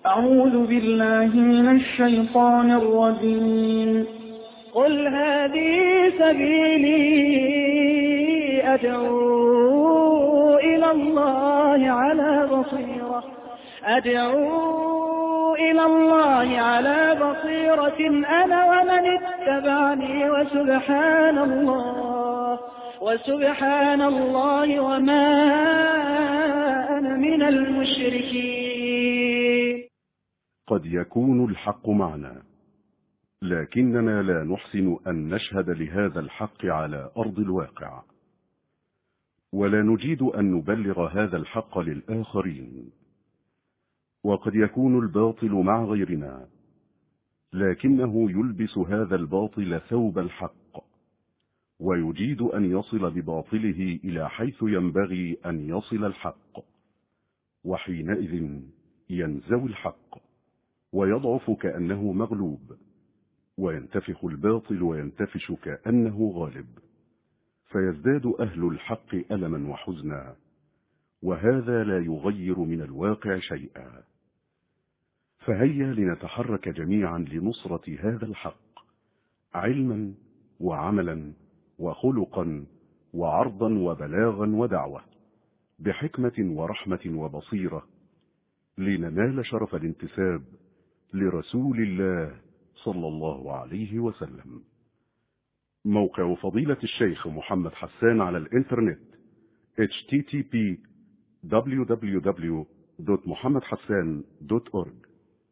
أعوذ بالله من الشيطان الرجيم. قل هذه سبيلي أدعو إلى الله على بصيرة أنا ومن اتبعني وسبحان الله وما أنا من المشركين. قد يكون الحق معنا، لكننا لا نحسن أن نشهد لهذا الحق على أرض الواقع، ولا نجيد أن نبلغ هذا الحق للآخرين. وقد يكون الباطل مع غيرنا، لكنه يلبس هذا الباطل ثوب الحق، ويجيد أن يصل بباطله إلى حيث ينبغي أن يصل الحق، وحينئذ ينزوي الحق ويضعف كأنه مغلوب، وينتفخ الباطل وينتفش كأنه غالب، فيزداد أهل الحق ألما وحزنا، وهذا لا يغير من الواقع شيئا. فهيا لنتحرك جميعا لنصرة هذا الحق، علما وعملا وخلقا وعرضا وبلاغا ودعوة، بحكمة ورحمة وبصيرة، لننال شرف الانتساب لرسول الله صلى الله عليه وسلم. موقع فضيلة الشيخ محمد حسان على الإنترنت http://www.muhammadhassan.org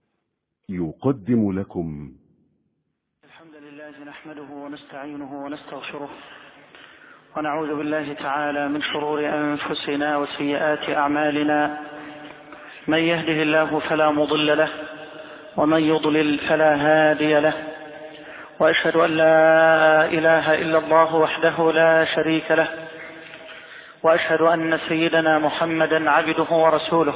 يقدم لكم الحمد لله نحمده ونستعينه ونستغفره، ونعوذ بالله تعالى من شرور أنفسنا وسيئات أعمالنا. من يهده الله فلا مضل له، ومن يضلل فلا هادي له، وأشهد أن لا إله إلا الله وحده لا شريك له، وأشهد أن سيدنا محمدا عبده ورسوله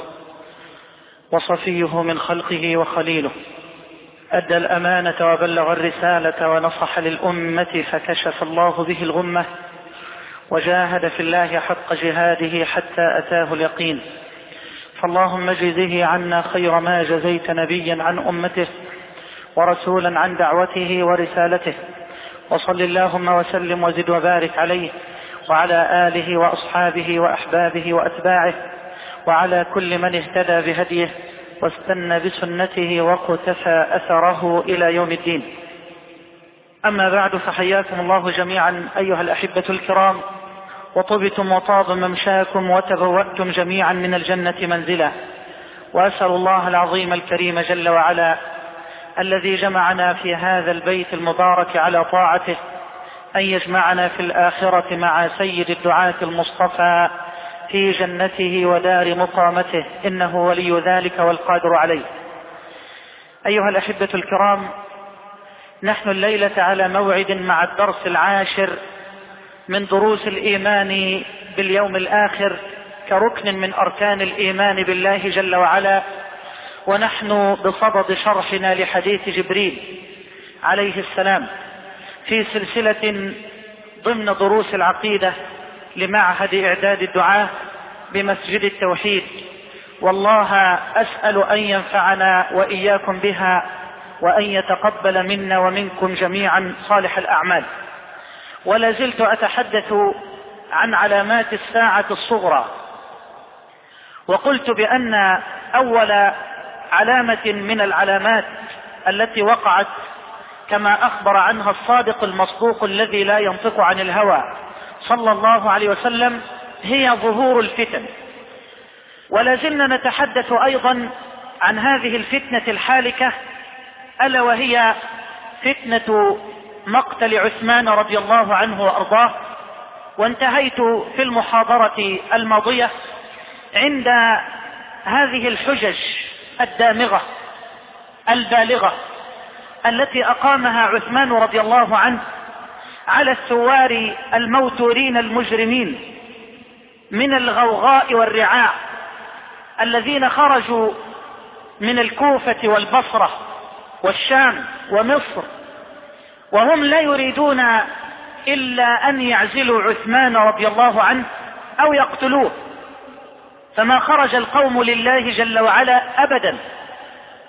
وصفيه من خلقه وخليله، أدى الأمانة وبلغ الرسالة ونصح للأمة، فكشف الله به الغمة، وجاهد في الله حق جهاده حتى أتاه اليقين. فاللهم اجزه عنا خير ما جزيت نبيا عن أمته، ورسولا عن دعوته ورسالته، وصل اللهم وسلم وزد وبارك عليه وعلى آله وأصحابه وأحبابه وأتباعه، وعلى كل من اهتدى بهديه واستنى بسنته واقتفى أثره إلى يوم الدين. أما بعد، فحياكم الله جميعا أيها الأحبة الكرام، وطبتم وطاب ممشاكم وتبوأتم جميعا من الجنة منزلا. وأسأل الله العظيم الكريم جل وعلا الذي جمعنا في هذا البيت المبارك على طاعته أن يجمعنا في الآخرة مع سيد الدعاة المصطفى في جنته ودار مقامته، إنه ولي ذلك والقادر عليه. أيها الأحبة الكرام، نحن الليلة على موعد مع الدرس العاشر من دروس الإيمان باليوم الآخر كركن من أركان الإيمان بالله جل وعلا، ونحن بصدد شرحنا لحديث جبريل عليه السلام في سلسلة ضمن دروس العقيدة لمعهد إعداد الدعاة بمسجد التوحيد. والله أسأل أن ينفعنا وإياكم بها، وأن يتقبل منا ومنكم جميعا صالح الأعمال. ولا زلت أتحدث عن علامات الساعة الصغرى، وقلت بأن أول علامة من العلامات التي وقعت كما أخبر عنها الصادق المصدوق الذي لا ينطق عن الهوى صلى الله عليه وسلم هي ظهور الفتن. ولا زلنا نتحدث أيضا عن هذه الفتنة الحالكة، ألا وهي فتنة مقتل عثمان رضي الله عنه وأرضاه. وانتهيت في المحاضرة الماضية عند هذه الحجج الدامغة البالغة التي أقامها عثمان رضي الله عنه على الثوار الموتورين المجرمين من الغوغاء والرعاع الذين خرجوا من الكوفة والبصرة والشام ومصر، وهم لا يريدون إلا أن يعزلوا عثمان رضي الله عنه أو يقتلوه. فما خرج القوم لله جل وعلا أبدا،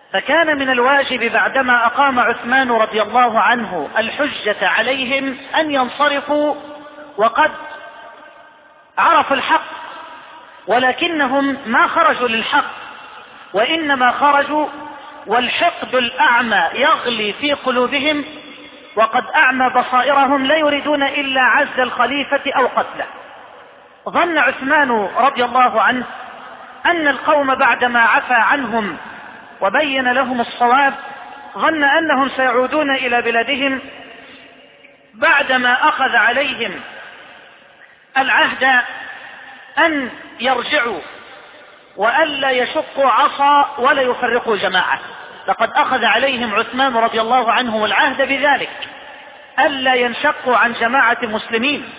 فكان من الواجب بعدما أقام عثمان رضي الله عنه الحجة عليهم أن ينصرفوا وقد عرفوا الحق، ولكنهم ما خرجوا للحق، وإنما خرجوا والحقد الأعمى يغلي في قلوبهم، وقد أعمى بصائرهم، لا يريدون إلا عز الخليفة أو قتله. ظن عثمان رضي الله عنه أن القوم بعدما عفى عنهم وبين لهم الصواب ظن أنهم سيعودون إلى بلادهم بعدما أخذ عليهم العهد أن يرجعوا وألا يشقوا عصا ولا يفرقوا جماعة. لقد أخذ عليهم عثمان رضي الله عنه العهد بذلك، ألا ينشقوا عن جماعة المسلمين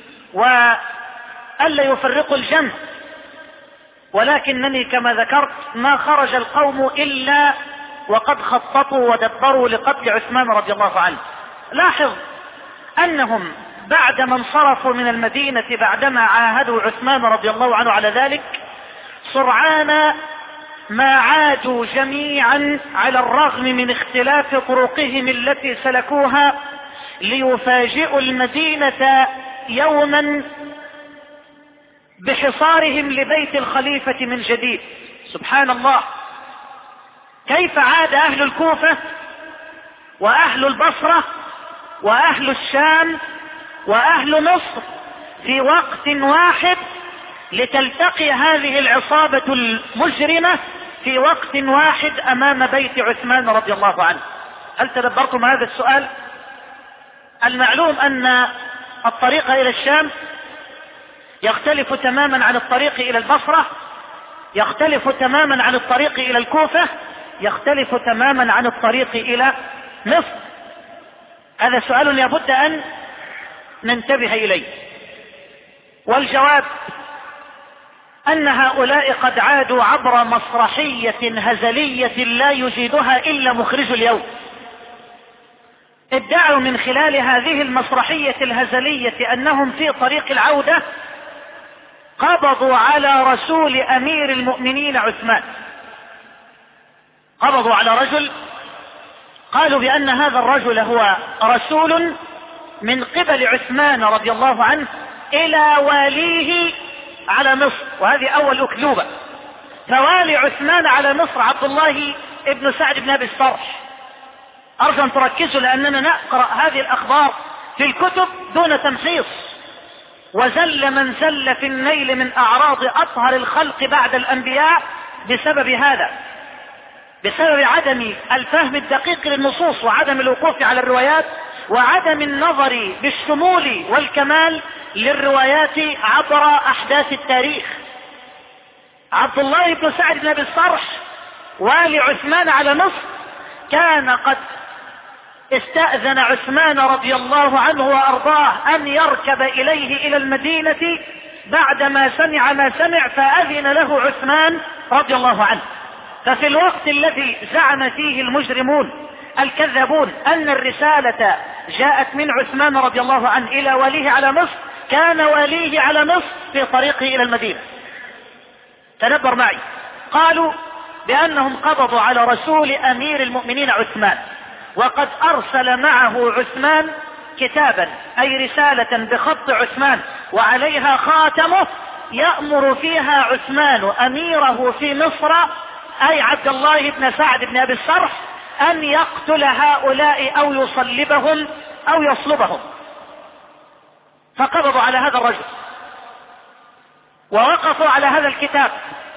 وألا يفرقوا الجمع، ولكنني كما ذكرت ما خرج القوم إلا وقد خططوا ودبروا لقتل عثمان رضي الله عنه. لاحظ أنهم بعدما انصرفوا من المدينة بعدما عاهدوا عثمان رضي الله عنه على ذلك، سرعان ما عادوا جميعا على الرغم من اختلاف طرقهم التي سلكوها ليفاجئوا المدينة يوما بحصارهم لبيت الخليفة من جديد. سبحان الله، كيف عاد أهل الكوفة وأهل البصرة وأهل الشام وأهل مصر في وقت واحد لتلتقي هذه العصابة المجرمة في وقت واحد أمام بيت عثمان رضي الله عنه. هل تدبرتم هذا السؤال؟ المعلوم أن الطريق إلى الشام يختلف تماما عن الطريق إلى البصرة، يختلف تماما عن الطريق إلى الكوفة، يختلف تماما عن الطريق إلى مصر. هذا سؤال لابد أن ننتبه إليه، والجواب أن هؤلاء قد عادوا عبر مسرحية هزلية لا يجيدها إلا مخرج اليوم. ادعوا من خلال هذه المسرحية الهزلية أنهم في طريق العودة قبضوا على رسول أمير المؤمنين عثمان، قبضوا على رجل قالوا بأن هذا الرجل هو رسول من قبل عثمان رضي الله عنه إلى واليه على مصر، وهذه أول أكذوبة. فوالي عثمان على مصر عبد الله ابن سعد بن أبي الصرح. أرجو أن تركزوا لأننا نقرأ هذه الأخبار في الكتب دون تمحيص، وزل من زل في النيل من أعراض أطهر الخلق بعد الأنبياء بسبب هذا، بسبب عدم الفهم الدقيق للنصوص وعدم الوقوف على الروايات وعدم النظر بالشمول والكمال للروايات عبر أحداث التاريخ. عبد الله بن سعد بن أبي الصرح والي عثمان على مصر كان قد استأذن عثمان رضي الله عنه وأرضاه أن يركب إليه إلى المدينة بعدما سمع ما سمع، فأذن له عثمان رضي الله عنه. ففي الوقت الذي زعم فيه المجرمون الكذابون أن الرسالة جاءت من عثمان رضي الله عنه إلى واليه على مصر، كان واليه على مصر في طريقه إلى المدينة. تدبر معي، قالوا بأنهم قبضوا على رسول أمير المؤمنين عثمان، وقد أرسل معه عثمان كتابا أي رسالة بخط عثمان وعليها خاتمه يأمر فيها عثمان أميره في مصر أي عبد الله بن سعد بن أبي الصرح أن يقتل هؤلاء أو يصلبهم أو يصلبهم. فقبضوا على هذا الرجل ووقفوا على هذا الكتاب،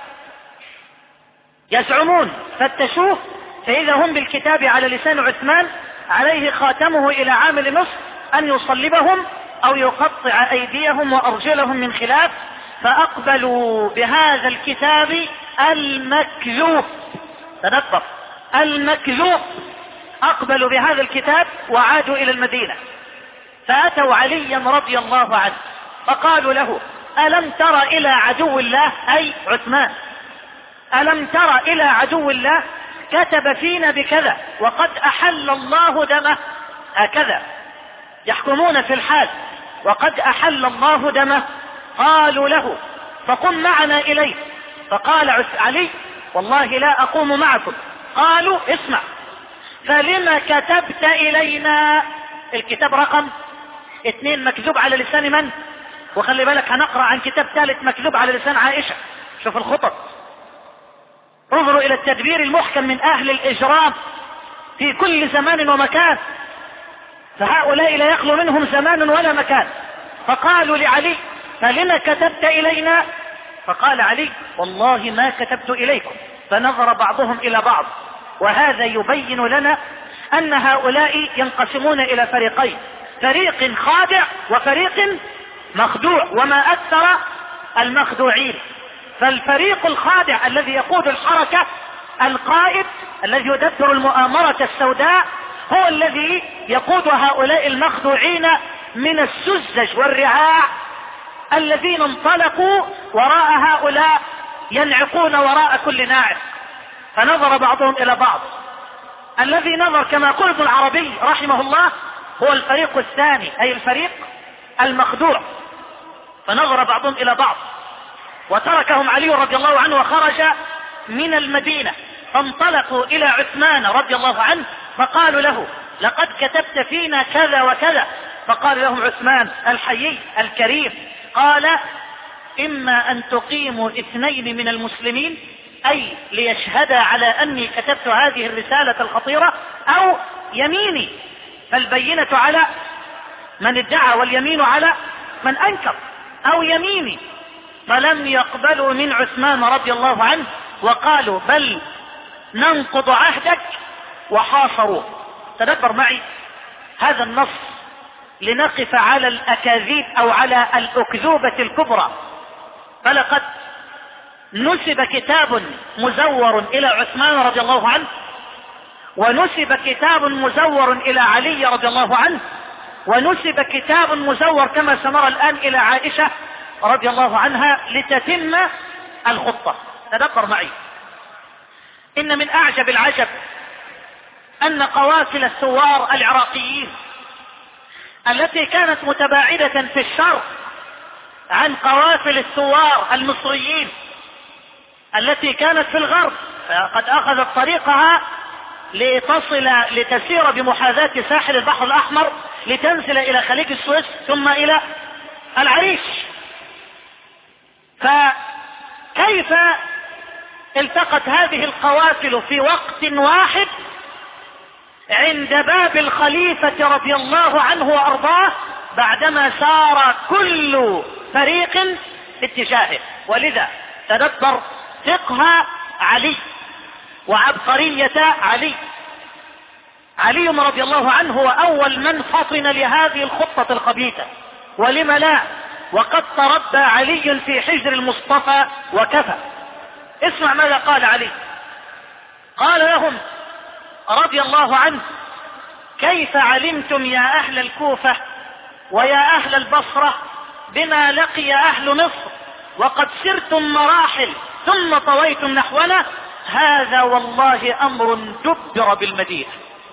يزعمون فتشوه فإذا هم بالكتاب على لسان عثمان عليه خاتمه إلى عامل مصر أن يصلبهم أو يقطع أيديهم وأرجلهم من خلاف. فأقبلوا بهذا الكتاب المكذوب، تدبر، المكذوب، أقبلوا بهذا الكتاب وعادوا إلى المدينة، فأتوا عليا رضي الله عنه فقالوا له: ألم تر إلى عدو الله أي عثمان، ألم تر إلى عدو الله كتب فينا بكذا وقد أحل الله دمه، هكذا يحكمون في الحال، وقد أحل الله دمه. قالوا له: فقم معنا إليه. فقال علي: والله لا أقوم معكم قالوا اسمع فلما كتبت إلينا؟ الكتاب رقم 2 مكذوب على لسان من؟ وخلي بالك هنقرأ عن كتاب ثالث مكذوب على لسان عائشة. شوف الخطط، انظروا إلى التدبير المحكم من أهل الإجرام في كل زمان ومكان، فهؤلاء لا يخلو منهم زمان ولا مكان. فقالوا لعلي فلما كتبت إلينا؟ فقال علي والله ما كتبت إليكم. فنظر بعضهم إلى بعض، وهذا يبين لنا أن هؤلاء ينقسمون إلى فريقين، فريق خادع وفريق مخدوع، وما أكثر المخدوعين. فالفريق الخادع الذي يقود الحركة، القائد الذي يدبر المؤامرة السوداء، هو الذي يقود هؤلاء المخدوعين من السذج والرعاع الذين انطلقوا وراء هؤلاء ينعقون وراء كل ناعق. فنظر بعضهم إلى بعض. الذي نظر كما قال ابن العربي رحمه الله هو الفريق الثاني، أي الفريق المخدوع. فنظر بعضهم إلى بعض وتركهم علي رضي الله عنه وخرج من المدينة، فانطلقوا إلى عثمان رضي الله عنه فقالوا له لقد كتبت فينا كذا وكذا. فقال لهم عثمان الحيي الكريم، قال إما أن تقيموا 2 من المسلمين، أي ليشهدا على أني كتبت هذه الرسالة الخطيرة، أو يميني، فالبينة على من ادعى واليمين على من أنكر، أو يميني. فلم يقبلوا من عثمان رضي الله عنه وقالوا بل ننقض عهدك، وحاصروه. تدبر معي هذا النص لنقف على الأكاذيب أو على الأكذوبة الكبرى. فلقد نسب كتاب مزور إلى عثمان رضي الله عنه، ونسب كتاب مزور إلى علي رضي الله عنه، ونسب كتاب مزور كما سنرى الآن إلى عائشة رضي الله عنها لتتم الخطة. تدبر معي، إن من أعجب العجب أن قوافل الثوار العراقيين التي كانت متباعدة في الشرق عن قوافل الثوار المصريين التي كانت في الغرب، فقد أخذت طريقها لتسير بمحاذاة ساحل البحر الأحمر لتنزل إلى خليج السويس ثم إلى العريش. فكيف التقت هذه القوافل في وقت واحد عند باب الخليفة رضي الله عنه وأرضاه بعدما سار كل فريق في اتجاهه؟ ولذا تدبر فقه علي وعبقرية علي. علي رضي الله عنه هو أول من فطن لهذه الخطة الخبيثة، ولم لا، وقد تربى علي في حجر المصطفى وكفى. اسمع ماذا قال علي. قال لهم رضي الله عنه كيف علمتم يا أهل الكوفة ويا أهل البصرة بما لقي أهل مصر وقد سرتم مراحل ثم طويتم نحونا؟ هذا والله أمر دبر بالمدينة.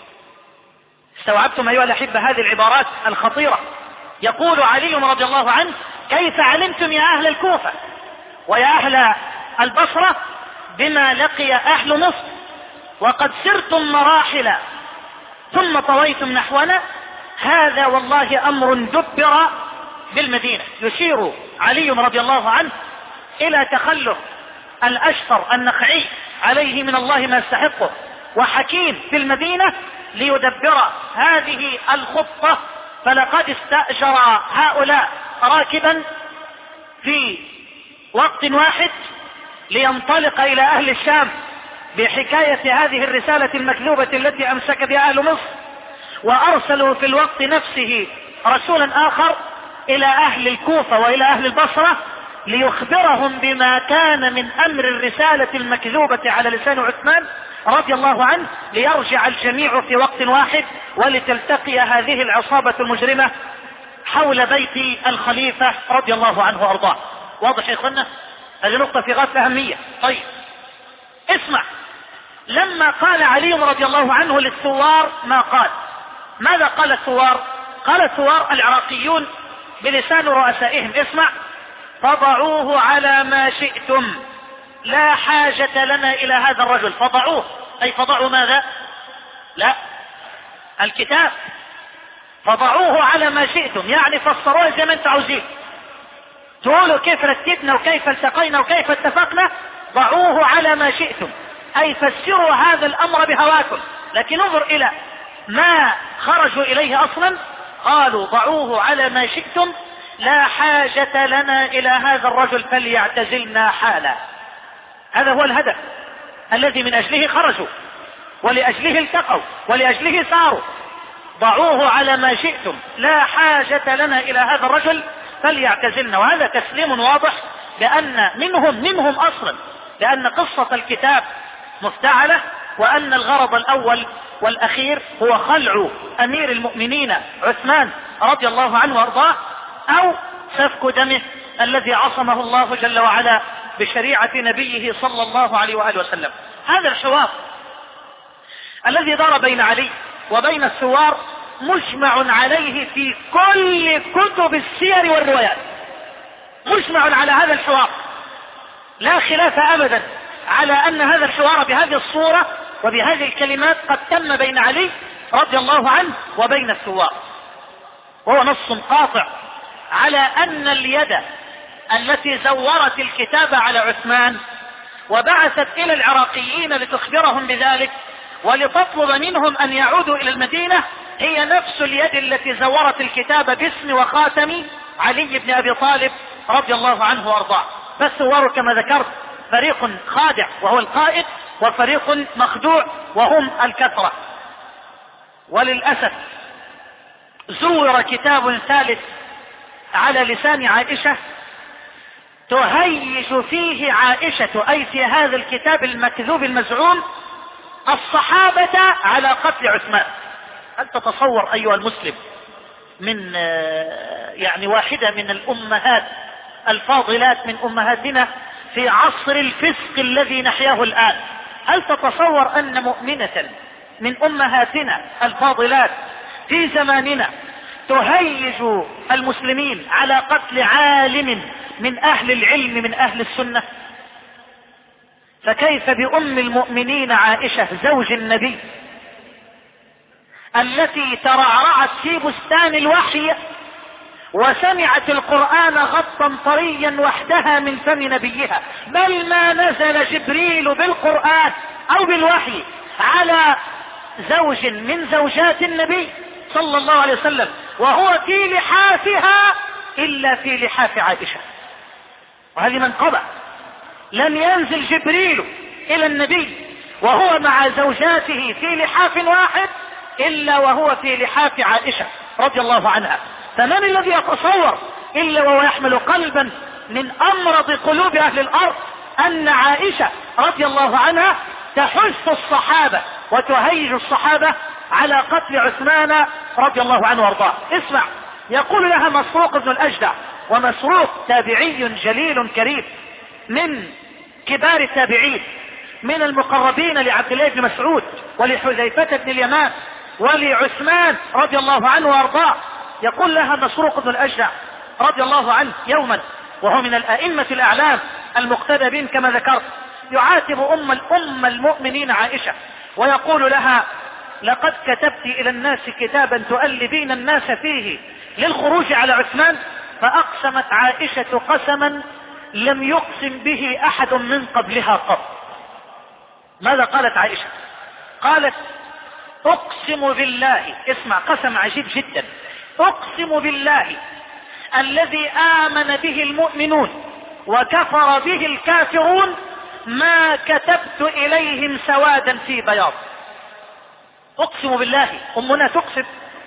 استوعبتم أيها الأحبة هذه العبارات الخطيرة؟ يقول علي رضي الله عنه كيف علمتم يا أهل الكوفة ويا أهل البصرة بما لقي أهل مصر وقد سرتم مراحل ثم طويتم نحونا؟ هذا والله أمر دبر بالمدينة. يشير علي رضي الله عنه إلى تخلف الأشفر النخعي عليه من الله ما يستحقه وحكيم في المدينة ليدبر هذه الخطة. فلقد استأجر هؤلاء راكبا في وقت واحد لينطلق إلى أهل الشام بحكاية هذه الرسالة المكذوبة التي أمسك بها أهل مصر، وأرسلوا في الوقت نفسه رسولا آخر إلى أهل الكوفة وإلى أهل البصرة ليخبرهم بما كان من أمر الرسالة المكذوبة على لسان عثمان رضي الله عنه، ليرجع الجميع في وقت واحد ولتلتقي هذه العصابة المجرمة حول بيت الخليفة رضي الله عنه وأرضاه. واضح يا إخوانا؟ هذه نقطة في غاية الأهمية. طيب اسمع، لما قال علي رضي الله عنه للثوار ما قال، ماذا قال الثوار؟ قال الثوار العراقيون بلسان رؤسائهم، اسمع: فضعوه على ما شئتم، لا حاجة لنا إلى هذا الرجل. فضعوه أي فضعوا ماذا؟ لا، الكتاب فضعوه على ما شئتم، يعني فسروه زي ما انتم عاوزين، تقولوا كيف رتبنا وكيف التقينا وكيف اتفقنا، ضعوه على ما شئتم، أي فسروا هذا الأمر بهواكم. لكن انظر إلى ما خرجوا إليه أصلا، قالوا ضعوه على ما شئتم، لا حاجة لنا إلى هذا الرجل فليعتزلنا حالا. هذا هو الهدف الذي من أجله خرجوا ولأجله التقوا ولأجله ساروا. ضعوه على ما شئتم، لا حاجة لنا إلى هذا الرجل فليعتزلنا. وهذا تسليم واضح بأن منهم أصلا، لأن قصة الكتاب مفتعلة، وأن الغرض الأول والأخير هو خلع أمير المؤمنين عثمان رضي الله عنه وارضاه، أو سفك دمه الذي عصمه الله جل وعلا بشريعة نبيه صلى الله عليه وآله وسلم. هذا الحوار الذي دار بين علي وبين الثوار مجمع عليه في كل كتب السير والروايات، مجمع على هذا الحوار، لا خلاف أبدا على أن هذا الحوار بهذه الصورة وبهذه الكلمات قد تم بين علي رضي الله عنه وبين الثوار. وهو نص قاطع على أن اليد التي زورت الكتاب على عثمان وبعثت إلى العراقيين لتخبرهم بذلك ولتطلب منهم أن يعودوا إلى المدينة هي نفس اليد التي زورت الكتاب باسم وخاتم علي بن أبي طالب رضي الله عنه وارضاه. فالثوار كما ذكرت فريق خادع وهو القائد، وفريق مخدوع وهم الكثرة. وللأسف زور كتاب ثالث على لسان عائشة تهيج فيه عائشة، أي في هذا الكتاب المكذوب المزعوم، الصحابة على قتل عثمان. هل تتصور أيها المسلم من يعني واحدة من الأمهات الفاضلات من أمهاتنا في عصر الفسق الذي نحياه الآن، هل تتصور أن مؤمنة من أمهاتنا الفاضلات في زماننا تهيج المسلمين على قتل عالم من أهل العلم من أهل السنة؟ فكيف بأم المؤمنين عائشة زوج النبي التي ترعرعت في بستان الوحي وسمعت القرآن غطا طريا وحدها من فم نبيها، بل ما نزل جبريل بالقرآن أو بالوحي على زوج من زوجات النبي صلى الله عليه وسلم وهو في لحافها إلا في لحاف عائشة. وهذه منقبة، لم ينزل جبريل إلى النبي وهو مع زوجاته في لحاف واحد إلا وهو في لحاف عائشة رضي الله عنها. فمن الذي يتصور إلا وهو يحمل قلبا من أمرض قلوب أهل الأرض أن عائشة رضي الله عنها تحث الصحابة وتهيج الصحابة على قتل عثمان رضي الله عنه وارضاه؟ اسمع، يقول لها مسروق بن الأجدع، ومسروق تابعي جليل كريم من كبار التابعين، من المقربين لعبد الله بن مسعود ولحذيفة بن اليمان ولعثمان رضي الله عنه وارضاه. يقول لها مسروق بن الأجدع رضي الله عنه يوما وهو من الأئمة الأعلام المقتدى بهم كما ذكرت، يعاتب أم المؤمنين عائشة ويقول لها: لقد كتبت إلى الناس كتابا تؤلبين الناس فيه للخروج على عثمان. فأقسمت عائشة قسما لم يقسم به أحد من قبلها قط. ماذا قالت عائشة؟ قالت: أقسم بالله، اسمع قسم عجيب جدا، أقسم بالله الذي آمن به المؤمنون وكفر به الكافرون ما كتبت إليهم سوادا في بياض. أقسم بالله، أمنا تقسم.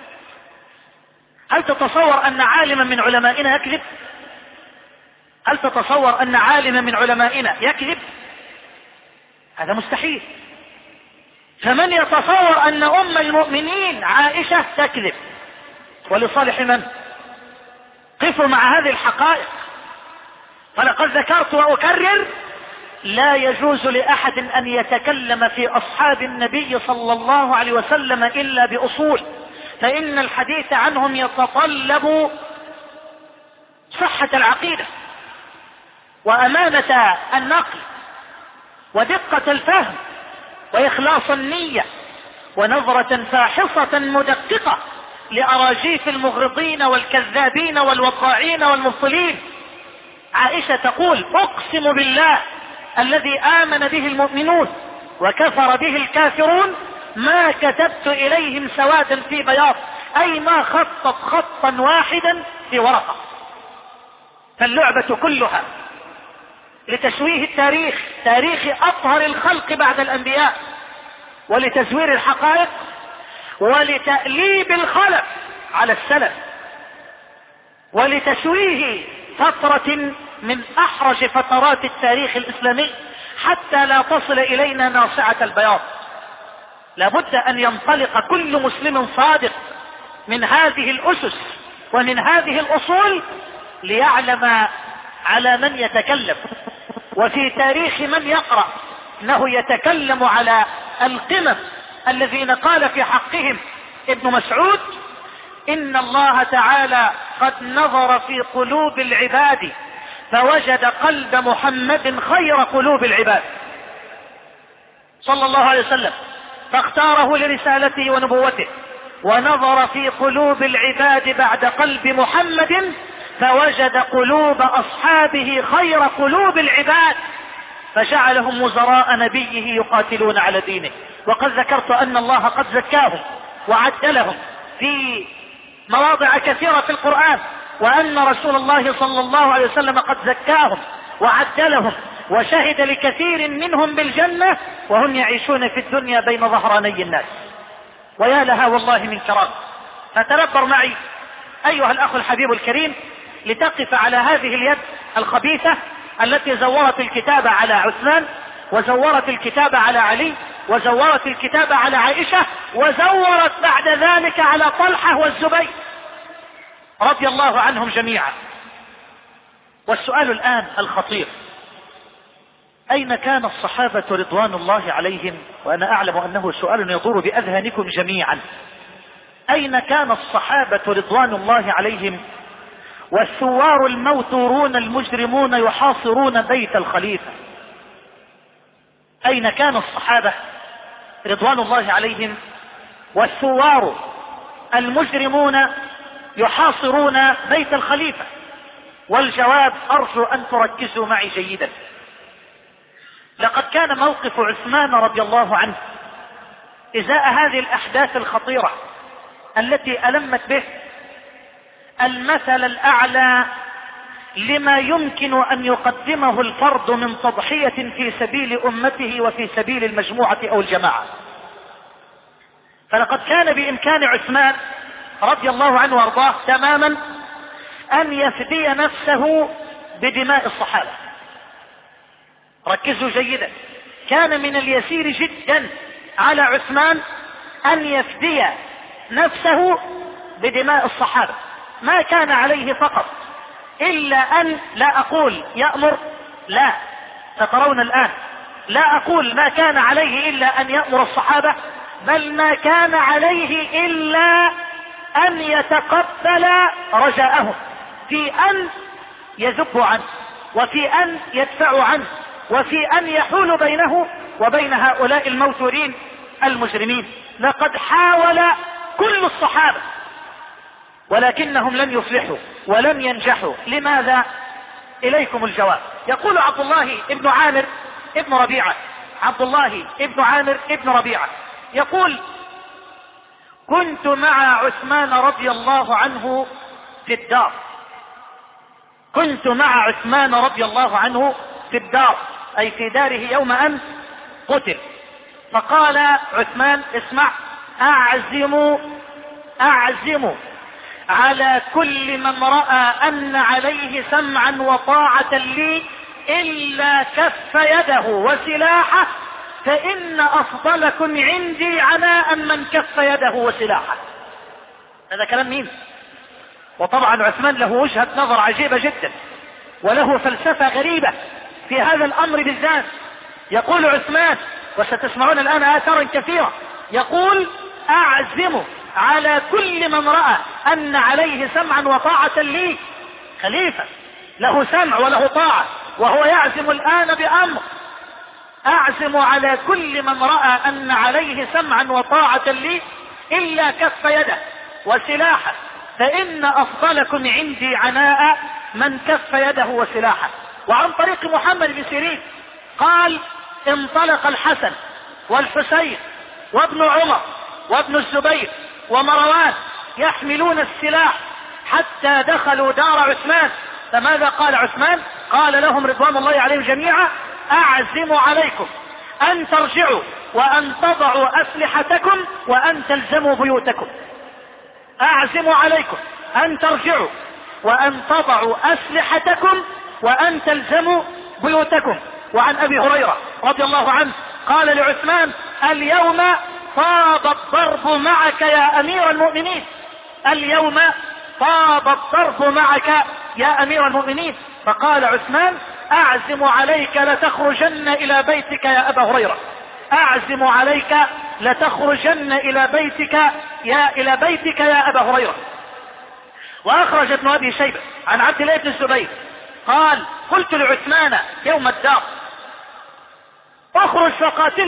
هل تتصور أن عالما من علمائنا يكذب؟ هل تتصور أن عالما من علمائنا يكذب؟ هذا مستحيل. فمن يتصور أن أم المؤمنين عائشة تكذب؟ ولصالح من؟ قفوا مع هذه الحقائق. فلقد ذكرت وأكرر: لا يجوز لأحد أن يتكلم في أصحاب النبي صلى الله عليه وسلم إلا بأصول، فإن الحديث عنهم يتطلب صحة العقيدة وأمانة النقل ودقة الفهم وإخلاص النية ونظرة فاحصة مدققة لأراجيف المغرضين والكذابين والوضاعين والمبطلين. عائشة تقول: أقسم بالله الذي آمن به المؤمنون وكفر به الكافرون ما كتبت إليهم سوادا في بياض، أي ما خطت خطا واحدا في ورقة. فاللعبة كلها لتشويه التاريخ، تاريخ أطهر الخلق بعد الأنبياء، ولتزوير الحقائق، ولتأليب الخلف على السلف، ولتشويه فترة من أحرج فترات التاريخ الإسلامي حتى لا تصل إلينا ناصعة البياض. لابد أن ينطلق كل مسلم صادق من هذه الأسس ومن هذه الأصول ليعلم على من يتكلم، وفي تاريخ من يقرأ انه يتكلم على القمم الذين قال في حقهم ابن مسعود: إن الله تعالى قد نظر في قلوب العباد فوجد قلب محمد خير قلوب العباد صلى الله عليه وسلم، فاختاره لرسالته ونبوته، ونظر في قلوب العباد بعد قلب محمد فوجد قلوب أصحابه خير قلوب العباد، فجعلهم وزراء نبيه يقاتلون على دينه. وقد ذكرت أن الله قد زكاهم وعدلهم في مواضع كثيرة في القرآن، وأن رسول الله صلى الله عليه وسلم قد زكاهم وعدلهم وشهد لكثير منهم بالجنة وهم يعيشون في الدنيا بين ظهراني الناس. ويا لها والله من كرام. فتدبر معي أيها الأخ الحبيب الكريم لتقف على هذه اليد الخبيثة التي زورت الكتاب على عثمان، وزورت الكتاب على علي، وزورت الكتاب على عائشة، وزورت بعد ذلك على طلحة والزبير رضي الله عنهم جميعا. والسؤال الآن الخطير: أين كان الصحابة رضوان الله عليهم؟ وأنا أعلم أنه سؤال يدور بأذهانكم جميعا. أين كان الصحابة رضوان الله عليهم والثوار الموتورون المجرمون يحاصرون بيت الخليفة؟ أين كان الصحابة رضوان الله عليهم والثوار المجرمون يحاصرون بيت الخليفة؟ والجواب أرجو أن تركزوا معي جيدا. لقد كان موقف عثمان رضي الله عنه إزاء هذه الأحداث الخطيرة التي ألمت به المثل الأعلى لما يمكن أن يقدمه الفرد من تضحية في سبيل أمته وفي سبيل المجموعة أو الجماعة. فلقد كان بإمكان عثمان رضي الله عنه وارضاه تماما أن يفدي نفسه بدماء الصحابة. ركزوا جيدا، كان من اليسير جدا على عثمان أن يفدي نفسه بدماء الصحابة، ما كان عليه فقط إلا أن، لا أقول يأمر، لا، سترون الآن، لا أقول ما كان عليه إلا أن يأمر الصحابة، بل ما كان عليه إلا أن يتقبل رجاءهم في أن يذب عنه، وفي أن يدفع عنه، وفي أن يحول بينه وبين هؤلاء الموتورين المجرمين. لقد حاول كل الصحابة ولكنهم لم يفلحوا ولم ينجحوا. لماذا؟ إليكم الجواب. يقول عبد الله ابن عامر ابن ربيعة، عبد الله ابن عامر ابن ربيعة يقول: كنت مع عثمان رضي الله عنه في الدار، كنت مع عثمان رضي الله عنه في الدار، أي في داره يوم أن قتل. فقال عثمان: اسمع، أعزم على كل من رأى أن عليه سمعا وطاعة لي إلا كف يده وسلاحه، فإن أفضلكم عندي عناء من كف يده وسلاحه. هذا كلام مين؟ وطبعا عثمان له وجهة نظر عجيبة جدا وله فلسفة غريبة في هذا الأمر بالذات. يقول عثمان، وستسمعون الآن آثارا كثيرة، يقول: أعزم على كل من رأى أن عليه سمعا وطاعة لي. خليفة له سمع وله طاعة، وهو يعزم الآن بأمر أعزم على كل من رأى أن عليه سمعا وطاعة لي إلا كف يده وسلاحه، فإن أفضلكم عندي عناء من كف يده وسلاحه. وعن طريق محمد بن سيرين قال: انطلق الحسن والحسين وابن عمر وابن الزبير ومروان يحملون السلاح حتى دخلوا دار عثمان، فماذا قال عثمان؟ قال لهم رضوان الله عليهم جميعا: أعزم عليكم أن ترجعوا وأن تضعوا أسلحتكم وأن تلزموا بيوتكم. أعزم عليكم أن ترجعوا وأن تضعوا أسلحتكم وأن تلزموا بيوتكم. وعن أبي هريرة رضي الله عنه قال لعثمان: اليوم طاب الضرب معك يا أمير المؤمنين، اليوم طاب الضرب معك يا أمير المؤمنين. فقال عثمان: أعزم عليك لتخرجن إلى بيتك يا أبا هريرة، أعزم عليك لتخرجن إلى بيتك يا أبا هريرة. وأخرج ابن أبي شيبة عن عبد الله بن الزبير قال: قلت لعثمان يوم الدار: اخرج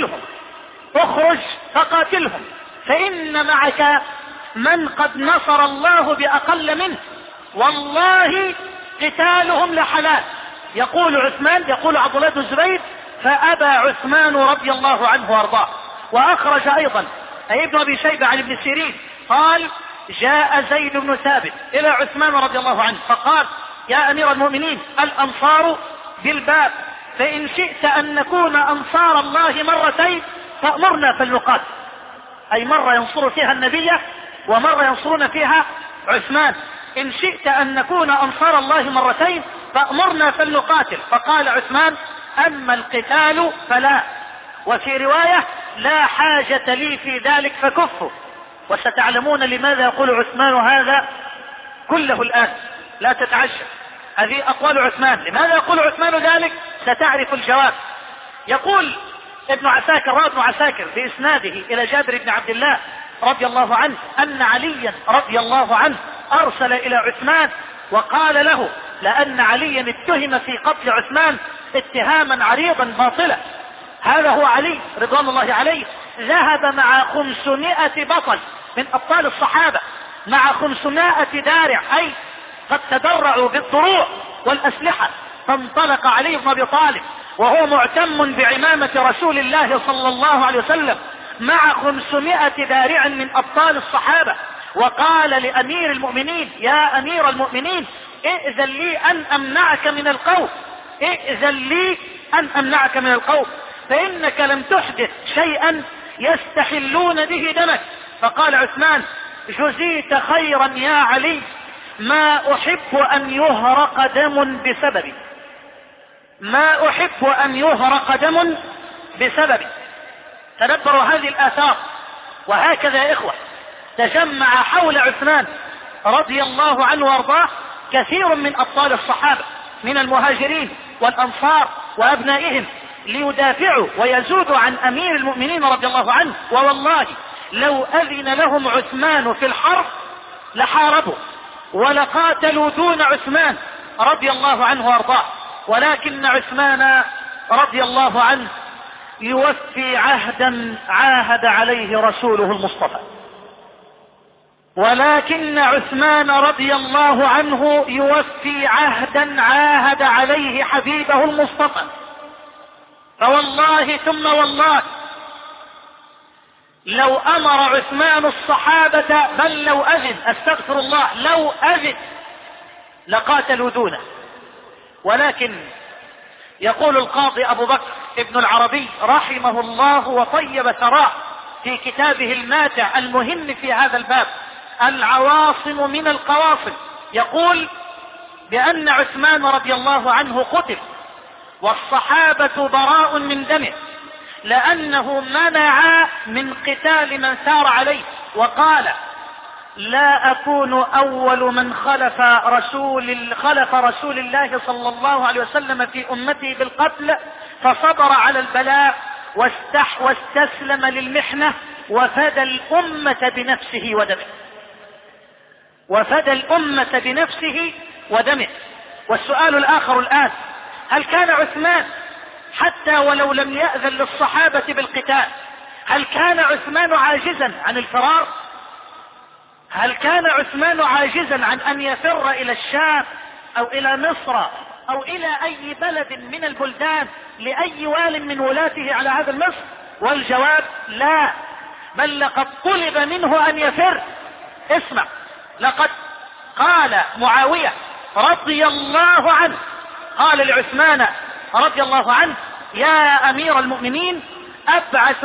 فقاتلهم فإن معك من قد نصر الله بأقل منه، والله قتالهم لحلال. يقول عثمان، يقول عبد الله بن الزبير: فأبى عثمان رضي الله عنه وارضاه. وأخرج أيضا ابن أبي شيبة عن ابن سيرين قال: جاء زيد بن ثابت إلى عثمان رضي الله عنه فقال: يا أمير المؤمنين، الأنصار بالباب، فإن شئت أن نكون أنصار الله مرتين فأمرنا فلنقاتل. أي مرة ينصر فيها النبي ومرة ينصرون فيها عثمان. إن شئت أن نكون أنصار الله مرتين فأمرنا فلنقاتل. فقال عثمان: أما القتال فلا. وفي رواية: لا حاجة لي في ذلك فكفوا. وستعلمون لماذا يقول عثمان هذا كله الآن، لا تتعجب، هذه أقوال عثمان. لماذا يقول عثمان ذلك؟ ستعرف الجواب. يقول ابن عساكر بإسناده إلى جابر بن عبد الله رضي الله عنه أن عليا رضي الله عنه أرسل إلى عثمان وقال له، لأن عليا اتهم في قتل عثمان اتهاما عريضا باطلا، هذا هو علي رضوان الله عليه، ذهب مع 500 بطل من أبطال الصحابة، مع 500 دارع، أي قد تدرعوا بالضروع والأسلحة، فانطلق علي بن أبي طالب وهو معتم بعمامة رسول الله صلى الله عليه وسلم مع 500 دارع من أبطال الصحابة، وقال لأمير المؤمنين: يا أمير المؤمنين، ائذن لي أن أمنعك من القوم، ائذن لي أن أمنعك من القوم، فإنك لم تحدث شيئا يستحلون به دمك. فقال عثمان: جزيت خيرا يا علي، ما أحب أن يهرق دم بسببي، ما أحب أن يهرق دم بسببي. تدبروا هذه الآثار. وهكذا يا إخوة تجمع حول عثمان رضي الله عنه وارضاه كثير من أبطال الصحابة من المهاجرين والأنصار وأبنائهم ليدافعوا ويزودوا عن أمير المؤمنين رضي الله عنه. ووالله لو أذن لهم عثمان في الحرب لحاربوا ولقاتلوا دون عثمان رضي الله عنه وارضاه، ولكن عثمان رضي الله عنه يوفي عهدا عاهد عليه رسوله المصطفى، ولكن عثمان رضي الله عنه يوفي عهدا عاهد عليه حبيبه المصطفى. فوالله ثم والله لو أمر عثمان الصحابة، بل لو أذن، أستغفر الله، لو أذن لقاتلوا دونه. ولكن يقول القاضي أبو بكر ابن العربي رحمه الله وطيب ثراه في كتابه الماتع المهم في هذا الباب، العواصم من القواصم، يقول بأن عثمان رضي الله عنه قتل والصحابة براء من دمه، لأنه منع من قتال من سار عليه، وقال: لا أكون أول من خلف رسول الله صلى الله عليه وسلم في أمته بالقتل، فصبر على البلاء واستسلم للمحنة وفدى الأمة بنفسه ودمه، وفدى الأمة بنفسه ودمه. والسؤال الآخر الآن: هل كان عثمان حتى ولو لم يأذن للصحابة بالقتال. هل كان عثمان عاجزا عن الفرار؟ هل كان عثمان عاجزا عن أن يفر إلى الشام أو إلى مصر أو إلى أي بلد من البلدان لأي وال من ولاته على هذا المصر؟ والجواب لا، بل لقد طلب منه أن يفر. اسمع، لقد قال معاوية رضي الله عنه، قال لعثمان رضي الله عنه: يا أمير المؤمنين، أبعث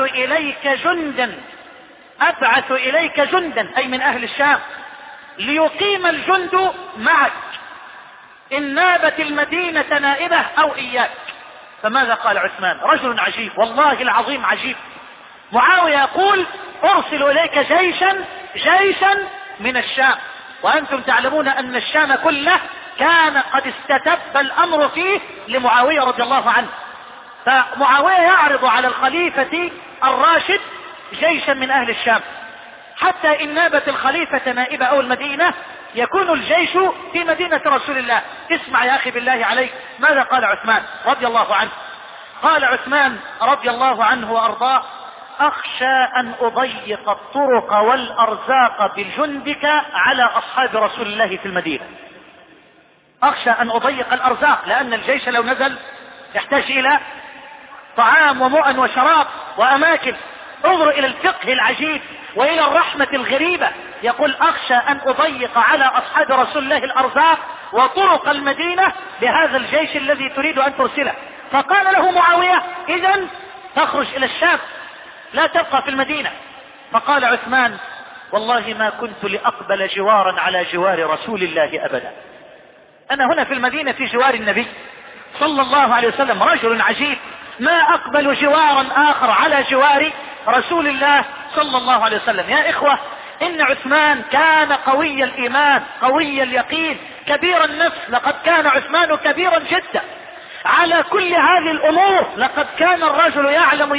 إليك جندا أي من أهل الشام ليقيم الجند معك، إن نابت المدينة نائبة أو إياك. فماذا قال عثمان؟ رجل عجيب والله العظيم عجيب. معاوية يقول: أرسل إليك جيشا من الشام، وأنتم تعلمون أن الشام كله كان قد استتب الأمر فيه لمعاوية رضي الله عنه. فمعاوية يعرض على الخليفة الراشد جيشا من أهل الشام، حتى إن نابت الخليفة نائبة أو المدينة يكون الجيش في مدينة رسول الله. اسمع يا أخي بالله عليك ماذا قال عثمان رضي الله عنه. قال عثمان رضي الله عنه وأرضاه: أخشى أن أضيق الطرق والأرزاق بجندك على أصحاب رسول الله في المدينة. أخشى أن أضيق الأرزاق، لأن الجيش لو نزل يحتاج إلى طعام ومؤن وشراب وأماكن. انظر إلى الفقه العجيب وإلى الرحمة الغريبة. يقول: أخشى أن أضيق على أصحاب رسول الله الأرزاق وطرق المدينة بهذا الجيش الذي تريد أن ترسله. فقال له معاوية: إذن تخرج إلى الشام، لا تبقى في المدينة. فقال عثمان: والله ما كنت لأقبل جوارا على جوار رسول الله أبدا. أنا هنا في المدينة في جوار النبي صلى الله عليه وسلم، رجل عجيب، ما أقبل جوارا آخر على جوار رسول الله صلى الله عليه وسلم. يا إخوة، إن عثمان كان قوي الإيمان، قوي اليقين، كبير النفس. لقد كان عثمان كبيرا جدا على كل هذه الأمور. لقد كان الرجل يعلم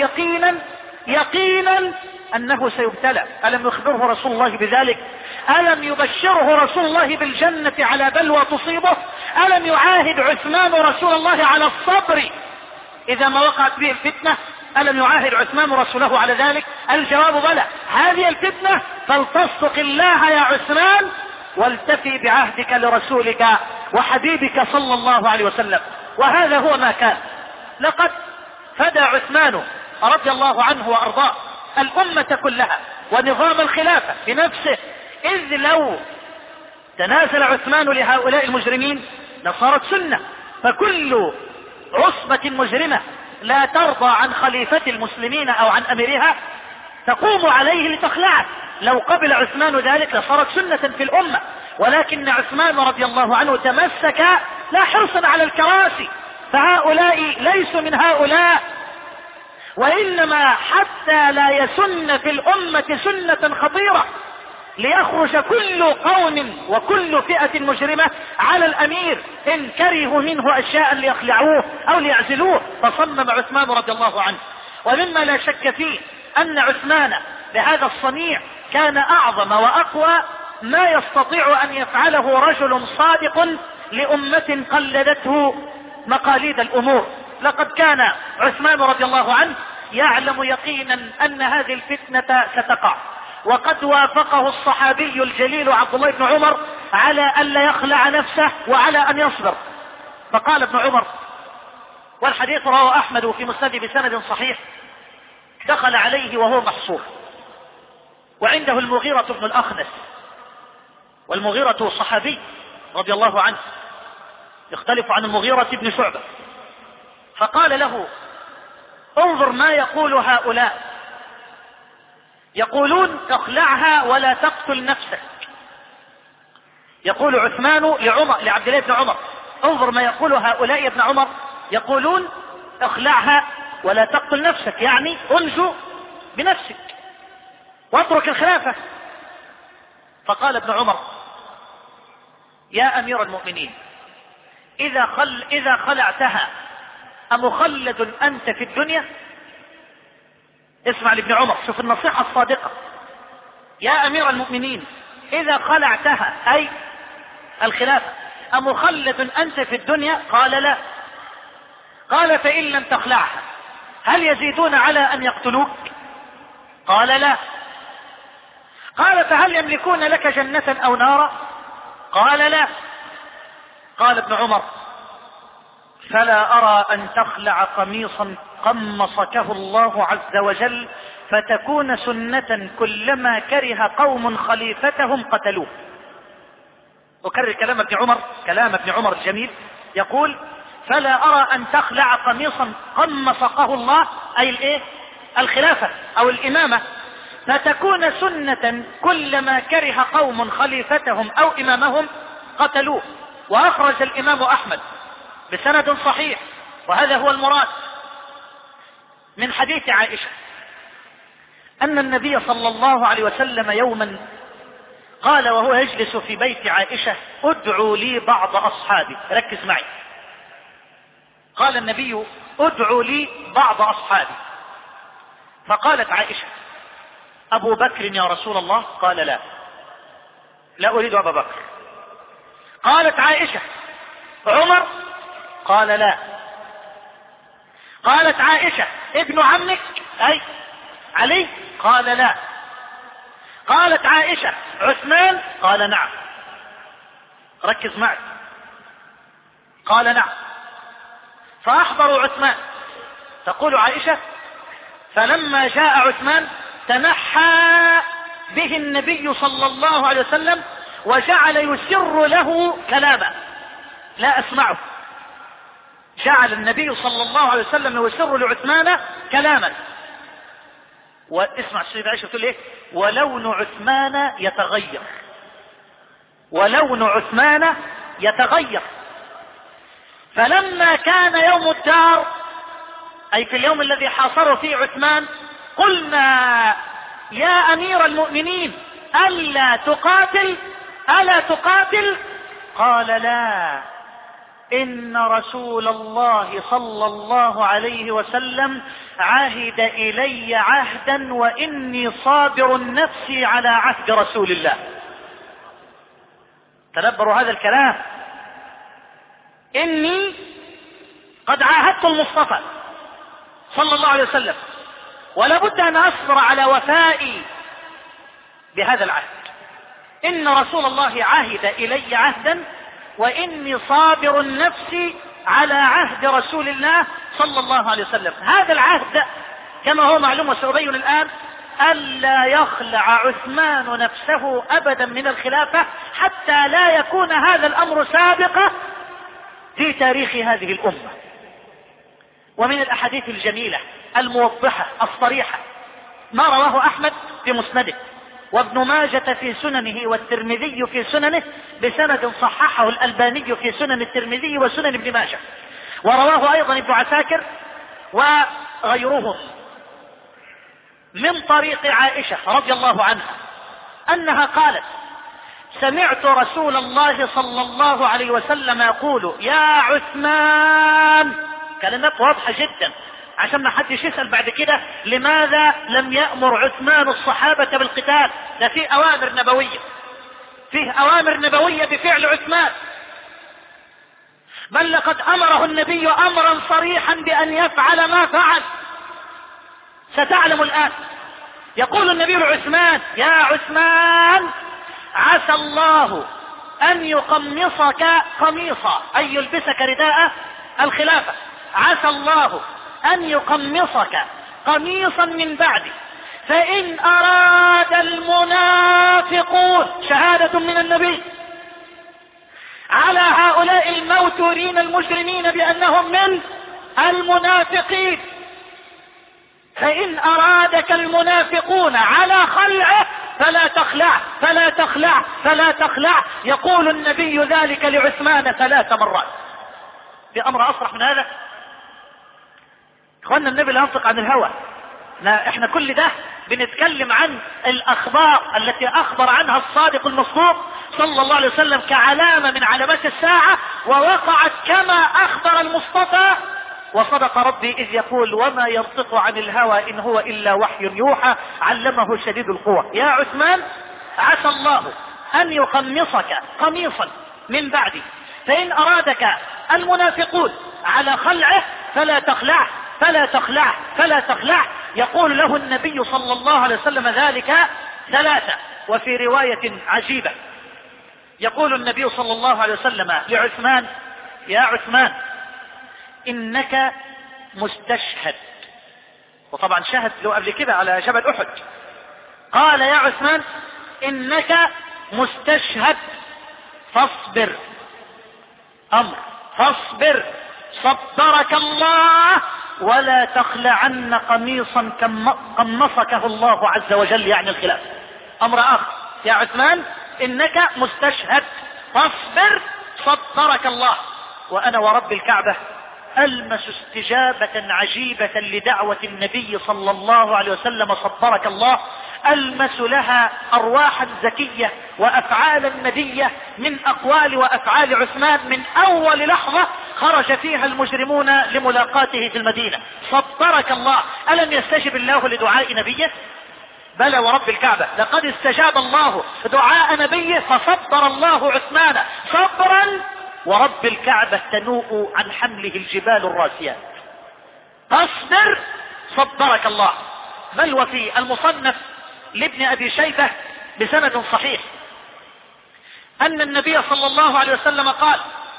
يقينا أنه سيبتلى. ألم يخبره رسول الله بذلك؟ ألم يبشره رسول الله بالجنة على بلوى تصيبه؟ ألم يعاهد عثمان رسول الله على الصبر إذا ما وقعت به الفتنة؟ ألم يعاهد عثمان رسوله على ذلك؟ الجواب بلى. هذه الفتنة فلتصدق الله يا عثمان، والتفي بعهدك لرسولك وحبيبك صلى الله عليه وسلم. وهذا هو ما كان. لقد فدى عثمان رضي الله عنه وأرضاه الأمة كلها ونظام الخلافة بنفسه، إذ لو تنازل عثمان لهؤلاء المجرمين لصارت سنة. فكل عصبة مجرمة لا ترضى عن خليفة المسلمين أو عن أميرها تقوم عليه لتخلعه. لو قبل عثمان ذلك لصارت سنة في الأمة، ولكن عثمان رضي الله عنه تمسك لا حرصا على الكراسي، فهؤلاء ليسوا من هؤلاء، وإنما حتى لا يسن في الأمة سنة خطيرة ليخرج كل قوم وكل فئة مجرمة على الأمير إن كرهوا منه أشياء ليخلعوه أو ليعزلوه. فصمم عثمان رضي الله عنه. ومما لا شك فيه أن عثمان بهذا الصنيع كان أعظم وأقوى ما يستطيع أن يفعله رجل صادق لأمة قلدته مقاليد الأمور. لقد كان عثمان رضي الله عنه يعلم يقينا أن هذه الفتنة ستقع، وقد وافقه الصحابي الجليل عبد الله بن عمر على أن لا يخلع نفسه وعلى أن يصبر. فقال ابن عمر، والحديث رواه أحمد في مسنده بسند صحيح: دخل عليه وهو محصور وعنده المغيرة بن الأخنس، والمغيرة صحابي رضي الله عنه يختلف عن المغيرة بن شعبة. فقال له: انظر ما يقول هؤلاء، يقولون اخلعها ولا تقتل نفسك. يقول عثمان لعبد الله بن عمر: انظر ما يقول هؤلاء يا ابن عمر، يقولون اخلعها ولا تقتل نفسك، يعني انجو بنفسك واترك الخلافة. فقال ابن عمر: يا أمير المؤمنين، إذا خلعتها أمخلد أنت في الدنيا؟ اسمع لابن عمر، شوف النصيحة الصادقة. يا أمير المؤمنين، إذا خلعتها أي الخلافة أمخلد أنت في الدنيا؟ قال لا. قال فإن لم تخلعها هل يزيدون على أن يقتلوك؟ قال لا. قال فهل يملكون لك جنة أو نارا؟ قال لا. قال ابن عمر فلا أرى أن تخلع قميصا قمصكه الله عز وجل فتكون سنة كلما كره قوم خليفتهم قتلوه. أكرر كلام ابن عمر الجميل، يقول فلا أرى أن تخلع قميصا قمصكه الله، أي الخلافة أو الإمامة، فتكون سنة كلما كره قوم خليفتهم أو إمامهم قتلوه. وأخرج الإمام أحمد بسند صحيح، وهذا هو المراد، من حديث عائشة أن النبي صلى الله عليه وسلم يوما قال وهو يجلس في بيت عائشة ادعوا لي بعض أصحابي. ركز معي. قال النبي ادعوا لي بعض أصحابي. فقالت عائشة أبو بكر يا رسول الله؟ قال لا، لا أريد أبا بكر. قالت عائشة عمر؟ قال لا. قالت عائشة ابن عمك أي علي؟ قال لا. قالت عائشة عثمان؟ قال نعم. ركز معي. قال نعم. فأحضروا عثمان. تقول عائشة فلما جاء عثمان تنحى به النبي صلى الله عليه وسلم وجعل يسر له كلاما لا أسمعه. جعل النبي صلى الله عليه وسلم يسر لعثمان كلاما. واسمع السيدة عائشة تقول ايه؟ ولون عثمان يتغير. ولون عثمان يتغير. فلما كان يوم الدار، أي في اليوم الذي حاصره فيه عثمان، قلنا يا أمير المؤمنين ألا تقاتل؟ ألا تقاتل؟ قال لا، إن رسول الله صلى الله عليه وسلم عهد إلي عهدا وإني صابر نفسي على عهد رسول الله. تدبروا هذا الكلام. إني قد عاهدت المصطفى صلى الله عليه وسلم ولا بد أن أصبر على وفائي بهذا العهد. إن رسول الله عهد إلي عهدا وإني صابر نفسي على عهد رسول الله صلى الله عليه وسلم. هذا العهد كما هو معلوم وسأبين الآن ألا يخلع عثمان نفسه أبدا من الخلافة حتى لا يكون هذا الأمر سابقة في تاريخ هذه الأمة. ومن الأحاديث الجميلة الموضحة الصريحة ما رواه أحمد في مسنده وابن ماجة في سننه والترمذي في سننه بسند صححه الألباني في سنن الترمذي وسنن ابن ماجة، ورواه أيضا ابن عساكر وغيرهم من طريق عائشة رضي الله عنها أنها قالت سمعت رسول الله صلى الله عليه وسلم يقول يا عثمان. كلمات واضحة جدا عشان ما حدش يسأل بعد كده لماذا لم يأمر عثمان الصحابة بالقتال. ده فيه أوامر نبوية، فيه أوامر نبوية بفعل عثمان، بل لقد أمره النبي أمرا صريحا بأن يفعل ما فعل. ستعلم الآن. يقول النبي لعثمان يا عثمان عسى الله أن يقمصك قميصا، أي يلبسك رداء الخلافة. عسى الله أن يقمصك قميصا من بعدي، فإن أراد المنافقون، شهادة من النبي على هؤلاء الموتورين المجرمين بأنهم من المنافقين، فإن أرادك المنافقون على خلعه فلا تخلع فلا تخلع فلا تخلع. يقول النبي ذلك لعثمان 3 مرات. بأمر أصرح من هذا؟ اخوانا النبي لا ينطق عن الهوى. احنا كل ده بنتكلم عن الأخبار التي أخبر عنها الصادق المصدوق صلى الله عليه وسلم كعلامة من علامات الساعة، ووقعت كما أخبر المصطفى. وصدق ربي إذ يقول وما ينطق عن الهوى إن هو إلا وحي يوحى علمه شديد القوى. يا عثمان عسى الله أن يقمصك قميصا من بعدي، فإن أرادك المنافقون على خلعه فلا تخلع فلا تخلع فلا تخلع. يقول له النبي صلى الله عليه وسلم ذلك 3. وفي رواية عجيبة يقول النبي صلى الله عليه وسلم لعثمان: يا عثمان إنك مستشهد. وطبعا شهد له قبل كده على جبل أحد. قال: يا عثمان إنك مستشهد فاصبر. أمر فاصبر صبرك الله ولا تخلعن قميصا قمصكه الله عز وجل، يعني الخلاف. أمر آخر: يا عثمان إنك مستشهد فاصبر صبرك الله. وأنا ورب الكعبة ألمس استجابة عجيبة لدعوة النبي صلى الله عليه وسلم صبرك الله، ألمس لها أرواحا زكية وأفعالا ندية من أقوال وأفعال عثمان من أول لحظة خرج فيها المجرمون لملاقاته في المدينة. صبرك الله. ألم يستجب الله لدعاء نبيه؟ بلى ورب الكعبة، لقد استجاب الله دعاء نبيه فصبر الله عثمان صبرا ورب الكعبة تنوء عن حمله الجبال الراسيات. فاصبر صبرك الله. بل وفي المصنف لابن أبي شيبة بسند صحيح أن النبي صلى الله عليه وسلم قال: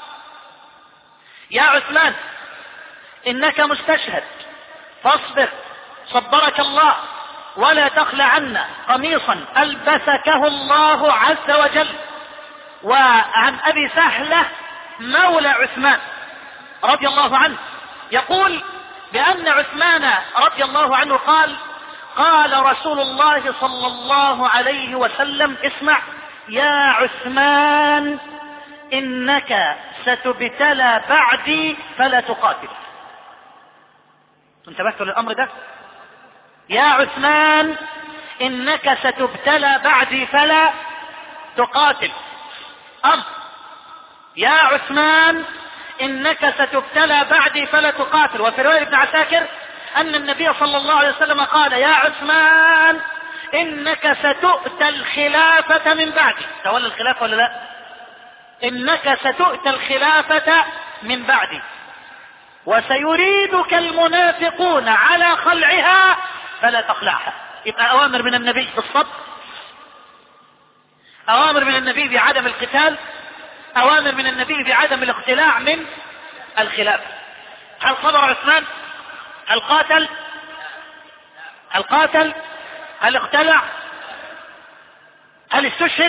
يا عثمان إنك مستشهد فاصبر صبرك الله ولا تخلع عنا قميصا ألبسكه الله عز وجل. وعن أبي سهلة مولى عثمان رضي الله عنه يقول بأن عثمان رضي الله عنه قال: قال رسول الله صلى الله عليه وسلم: اسمع يا عثمان إنك ستبتلى بعدي فلا تقاتل. انتبهتوا للأمر ده؟ يا عثمان إنك ستبتلى بعدي فلا تقاتل. أمر: يا عثمان إنك ستبتلى بعدي فلا تقاتل. وفي رواية ابن عساكر أن النبي صلى الله عليه وسلم قال: يا عثمان إنك ستؤتى الخلافة من بعدي. تولى الخلافة ولا لا؟ إنك ستؤتى الخلافة من بعدي وسيريدك المنافقون على خلعها فلا تخلعها. يبقى أوامر من النبي بالصبر، أوامر من النبي بعدم القتال، أوامر من النبي بعدم الاقتلاع من الخلافة. هل صبر عثمان؟ هل قاتل؟ هل قاتل؟ هل اقتلع؟ هل استشهد؟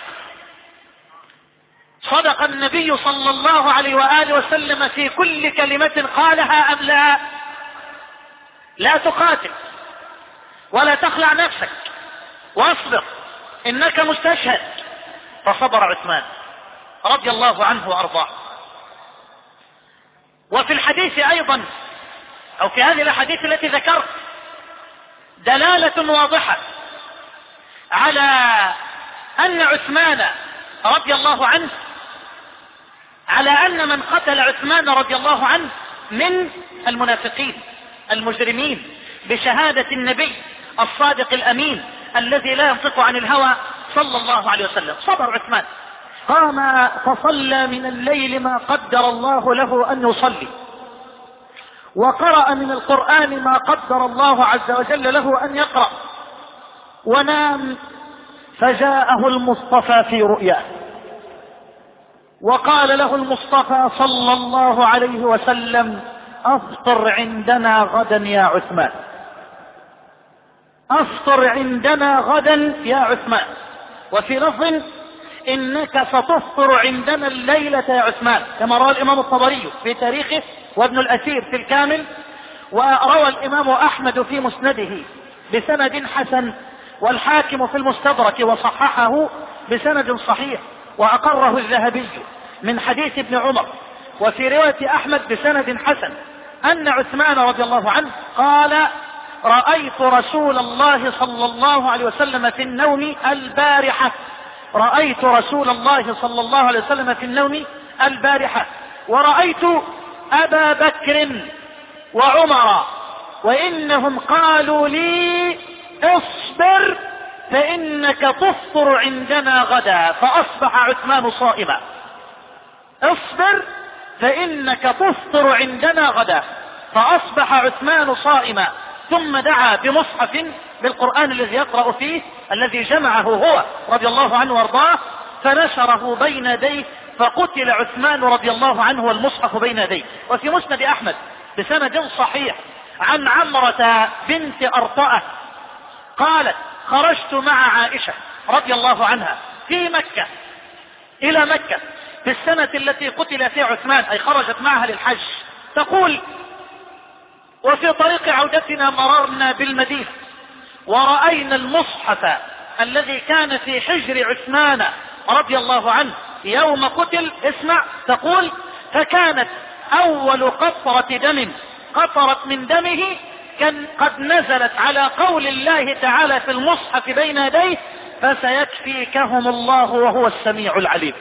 صدق النبي صلى الله عليه وآله وسلم في كل كلمة قالها أم لا؟ لا تقاتل ولا تخلع نفسك واصبر إنك مستشهد. فصبر عثمان رضي الله عنه وأرضاه. وفي الحديث أيضا أو في هذه الأحاديث التي ذكرت دلالة واضحة على أن عثمان رضي الله عنه، على أن من قتل عثمان رضي الله عنه من المنافقين المجرمين بشهادة النبي الصادق الأمين الذي لا ينطق عن الهوى صلى الله عليه وسلم. صبر عثمان، قام فصلى من الليل ما قدر الله له أن يصلي، وقرأ من القرآن ما قدر الله عز وجل له أن يقرأ، ونام فجاءه المصطفى في رؤياه وقال له المصطفى صلى الله عليه وسلم: أفطر عندنا غدا يا عثمان، أفطر عندنا غدا يا عثمان. وفي لفظ: إنك ستفطر عندنا الليلة يا عثمان، كما روى الإمام الطبري في تاريخه وابن الأثير في الكامل، وروى الإمام أحمد في مسنده بسند حسن، والحاكم في المستدرك وصححه بسند صحيح، وأقره الذهبي من حديث ابن عمر. وفي رواية أحمد بسند حسن أن عثمان رضي الله عنه قال: رأيت رسول الله صلى الله عليه وسلم في النوم البارحة، رأيت رسول الله صلى الله عليه وسلم في النوم البارحة، ورأيت أبا بكر وعمر وإنهم قالوا لي: اصبر فإنك تفطر عندنا غدا. فأصبح عثمان صائما. اصبر فإنك تفطر عندنا غدا. فأصبح عثمان صائما، ثم دعا بمصحف بالقرآن الذي يقرأ فيه الذي جمعه هو رضي الله عنه وارضاه، فنشره بين يديه، فقتل عثمان رضي الله عنه والمصحف بين يديه. وفي مسند أحمد بسند صحيح عن عمرة بنت أرطأة قالت: خرجت مع عائشة رضي الله عنها في مكة إلى مكة في السنة التي قتل فيها عثمان، أي خرجت معها للحج. تقول: وفي طريق عودتنا مررنا بالمدينة ورأينا المصحف الذي كان في حجر عثمان رضي الله عنه يوم قتل. اسمع، تقول: فكانت أول قطرة دم قطرت من دمه كان قد نزلت على قول الله تعالى في المصحف بين يديه: فسيكفيكهم الله وهو السميع العليم.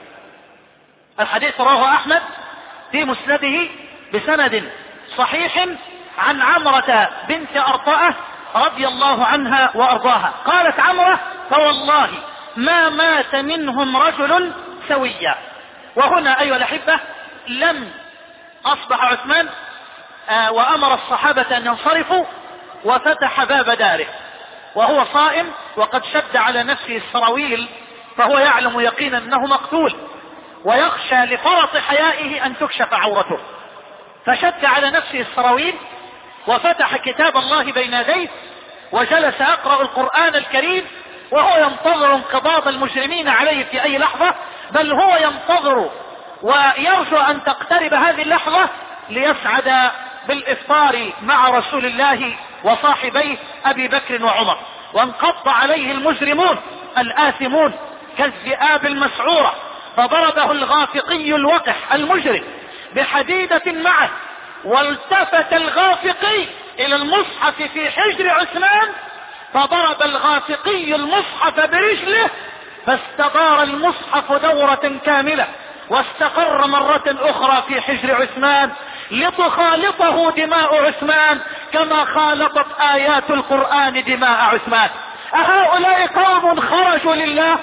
الحديث رواه أحمد في مسنده بسند صحيح عن عمرة بنت أرطأة رضي الله عنها وأرضاها. قالت عمرة: فوالله ما مات منهم رجل سويا. وهنا أيها الأحبة لم أصبح عثمان وأمر الصحابة أن ينصرفوا، وفتح باب داره وهو صائم، وقد شد على نفسه السراويل، فهو يعلم يقينا أنه مقتول ويخشى لفرط حيائه أن تكشف عورته، فشد على نفسه السراويل وفتح كتاب الله بين يديه وجلس يقرأ القرآن الكريم، وهو ينتظر انقضاض المجرمين عليه في أي لحظة، بل هو ينتظر ويرجو أن تقترب هذه اللحظة ليسعد بالإفطار مع رسول الله وصاحبيه أبي بكر وعمر. وانقض عليه المجرمون الآثمون كالذئاب المسعورة، فضربه الغافقي الوقح المجرم بحديدة معه، والتفت الغافقي إلى المصحف في حجر عثمان، فضرب الغافقي المصحف برجله، فاستدار المصحف دورة كاملة واستقر مرة أخرى في حجر عثمان لتخالطه دماء عثمان كما خالطت آيات القرآن دماء عثمان. أهؤلاء قوم خرجوا لله؟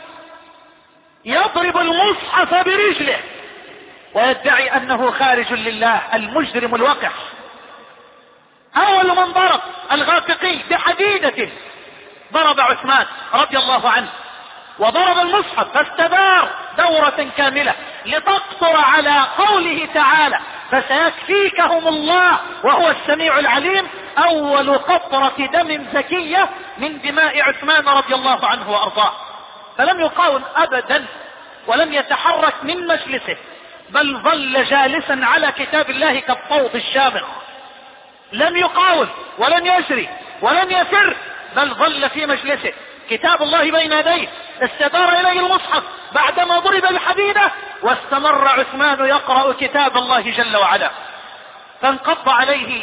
يضرب المصحف برجله ويدعي أنه خارج لله، المجرم الوقح. أول من ضرب الغافقي بحديدة ضرب عثمان رضي الله عنه، وضرب المصحف فاستدار دورة كاملة لتقصر على قوله تعالى: فسيكفيكهم الله وهو السميع العليم، أول قطرة دم زكية من دماء عثمان رضي الله عنه وأرضاه. فلم يقاوم أبدا ولم يتحرك من مجلسه، بل ظل جالسا على كتاب الله كالطوط الشامخ، لم يقاوم ولم يجري ولم يفر، بل ظل في مجلسه كتاب الله بين يديه، استدار إليه المصحف بعدما ضرب الحديدة، واستمر عثمان يقرأ كتاب الله جل وعلا. فانقض عليه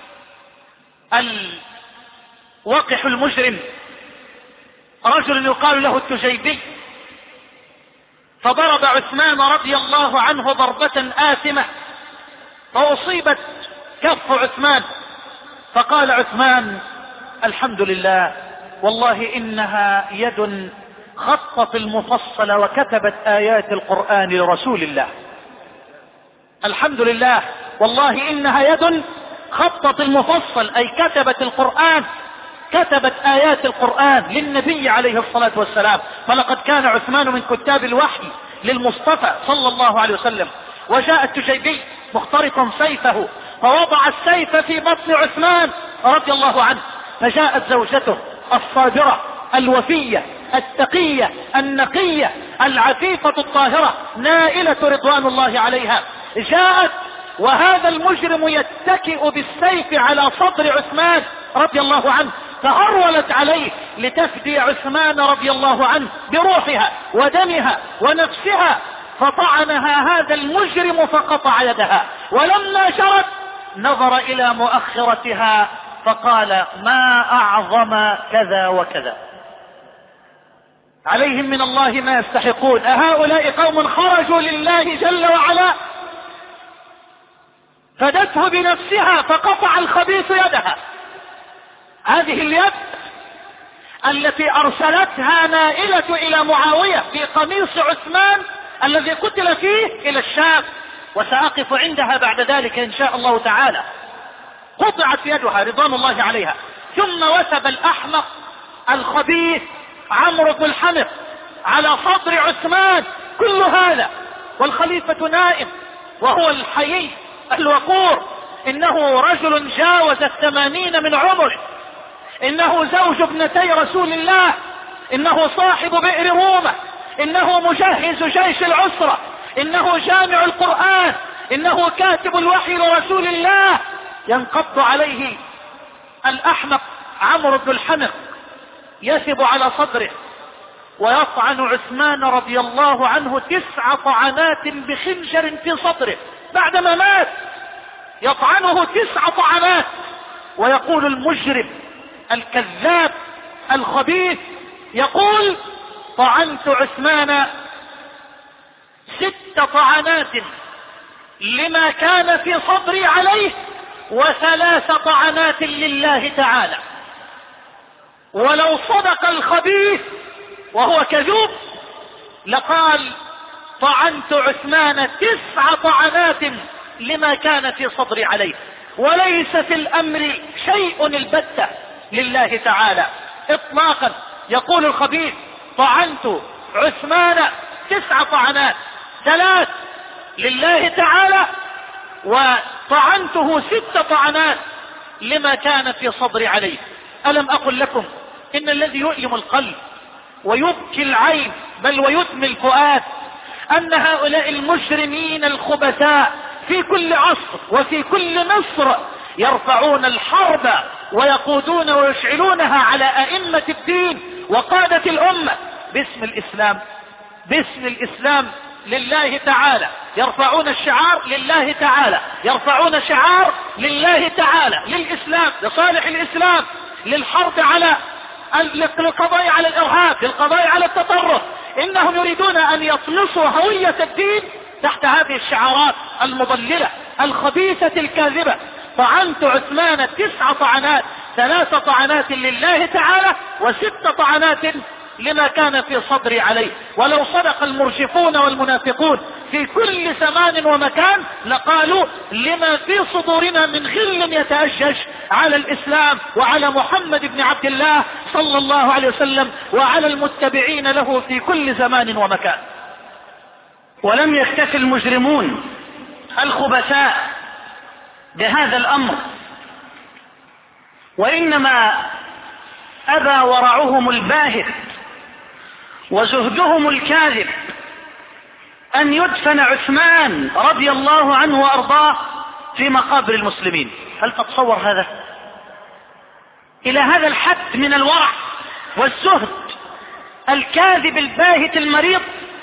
الوقح المجرم رجل يقال له التجيبي، فضرب عثمان رضي الله عنه ضربة آثمة، فأصيبت كف عثمان، فقال عثمان: الحمد لله، والله إنها يد خطت المفصل وكتبت آيات القرآن لرسول الله. الحمد لله، والله إنها يد خطت المفصل، أي كتبت القرآن، كتبت آيات القرآن للنبي عليه الصلاة والسلام. فلقد كان عثمان من كتاب الوحي للمصطفى صلى الله عليه وسلم. وجاء التجيبي مخترقا سيفه، فوضع السيف في بطن عثمان رضي الله عنه، فجاءت زوجته الصابرة الوفية التقية النقية العفيفة الطاهرة نائلة رضوان الله عليها، جاءت وهذا المجرم يتكئ بالسيف على صدر عثمان رضي الله عنه، فهرولت عليه لتفدي عثمان رضي الله عنه بروحها ودمها ونفسها، فطعنها هذا المجرم فقطع يدها، ولما جرت نظر إلى مؤخرتها فقال: ما أعظم كذا وكذا، عليهم من الله ما يستحقون. أهؤلاء قوم خرجوا لله جل وعلا؟ فدته بنفسها فقطع الخبيث يدها. هذه اليد التي أرسلتها نائلة إلى معاوية في قميص عثمان الذي قتل فيه إلى الشام، وسأقف عندها بعد ذلك إن شاء الله تعالى. قطعت يدها رضوان الله عليها، ثم وثب الأحمق الخبيث عمرو بن الحمق على صدر عثمان، كل هذا والخليفة نائم وهو الحيي الوقور. إنه رجل جاوز 80 من عمره، إنه زوج ابنتي رسول الله، إنه صاحب بئر رومة، إنه مجهز جيش العسرة، إنه جامع القرآن، إنه كاتب الوحي لرسول الله. ينقض عليه الأحمق عمرو بن الحمق، يثب على صدره ويطعن عثمان رضي الله عنه 9 طعنات بخنجر في صدره بعدما مات، يطعنه 9 طعنات، ويقول المجرم الكذاب الخبيث، يقول: طعنت عثمان 6 طعنات لما كان في صدري عليه، و3 طعنات لله تعالى. ولو صدق الخبيث وهو كذوب لقال: طعنت عثمان 9 طعنات لما كان في صدري عليه. وليس في الأمر شيء البتة لله تعالى إطلاقا. يقول الخبيث: طعنت عثمان 9 طعنات، 3 لله تعالى، وطعنته 6 طعنات لما كان في صدري عليه. ألم أقل لكم إن الذي يؤلم القلب ويبكي العين بل ويدمي الفؤاد أن هؤلاء المجرمين الخبثاء في كل عصر وفي كل مصر يرفعون الحرب ويقودون ويشعلونها على أئمة الدين وقادة الأمة باسم الإسلام، باسم الإسلام لله تعالى. يرفعون الشعار لله تعالى، يرفعون شعار لله تعالى، للإسلام، لصالح الإسلام، للحرب على للقضاء على الإرهاب، للقضاء على التطرف. إنهم يريدون أن يطمسوا هوية الدين تحت هذه الشعارات المضللة الخبيثة الكاذبة. طعنت عثمان 9 طعنات، 3 طعنات لله تعالى، و6 طعنات لما كان في صدري عليه. ولو صدق المرجفون والمنافقون في كل زمان ومكان لقالوا: لما في صدورنا من غل يتأجج على الإسلام وعلى محمد بن عبد الله صلى الله عليه وسلم وعلى المتبعين له في كل زمان ومكان. ولم يكتفي المجرمون الخبثاء بهذا الأمر، وإنما أبى ورعهم الباهت وزهدهم الكاذب أن يدفن عثمان رضي الله عنه وأرضاه في مقابر المسلمين. هل تتصور هذا؟ إلى هذا الحد من الورع والزهد الكاذب الباهت المريض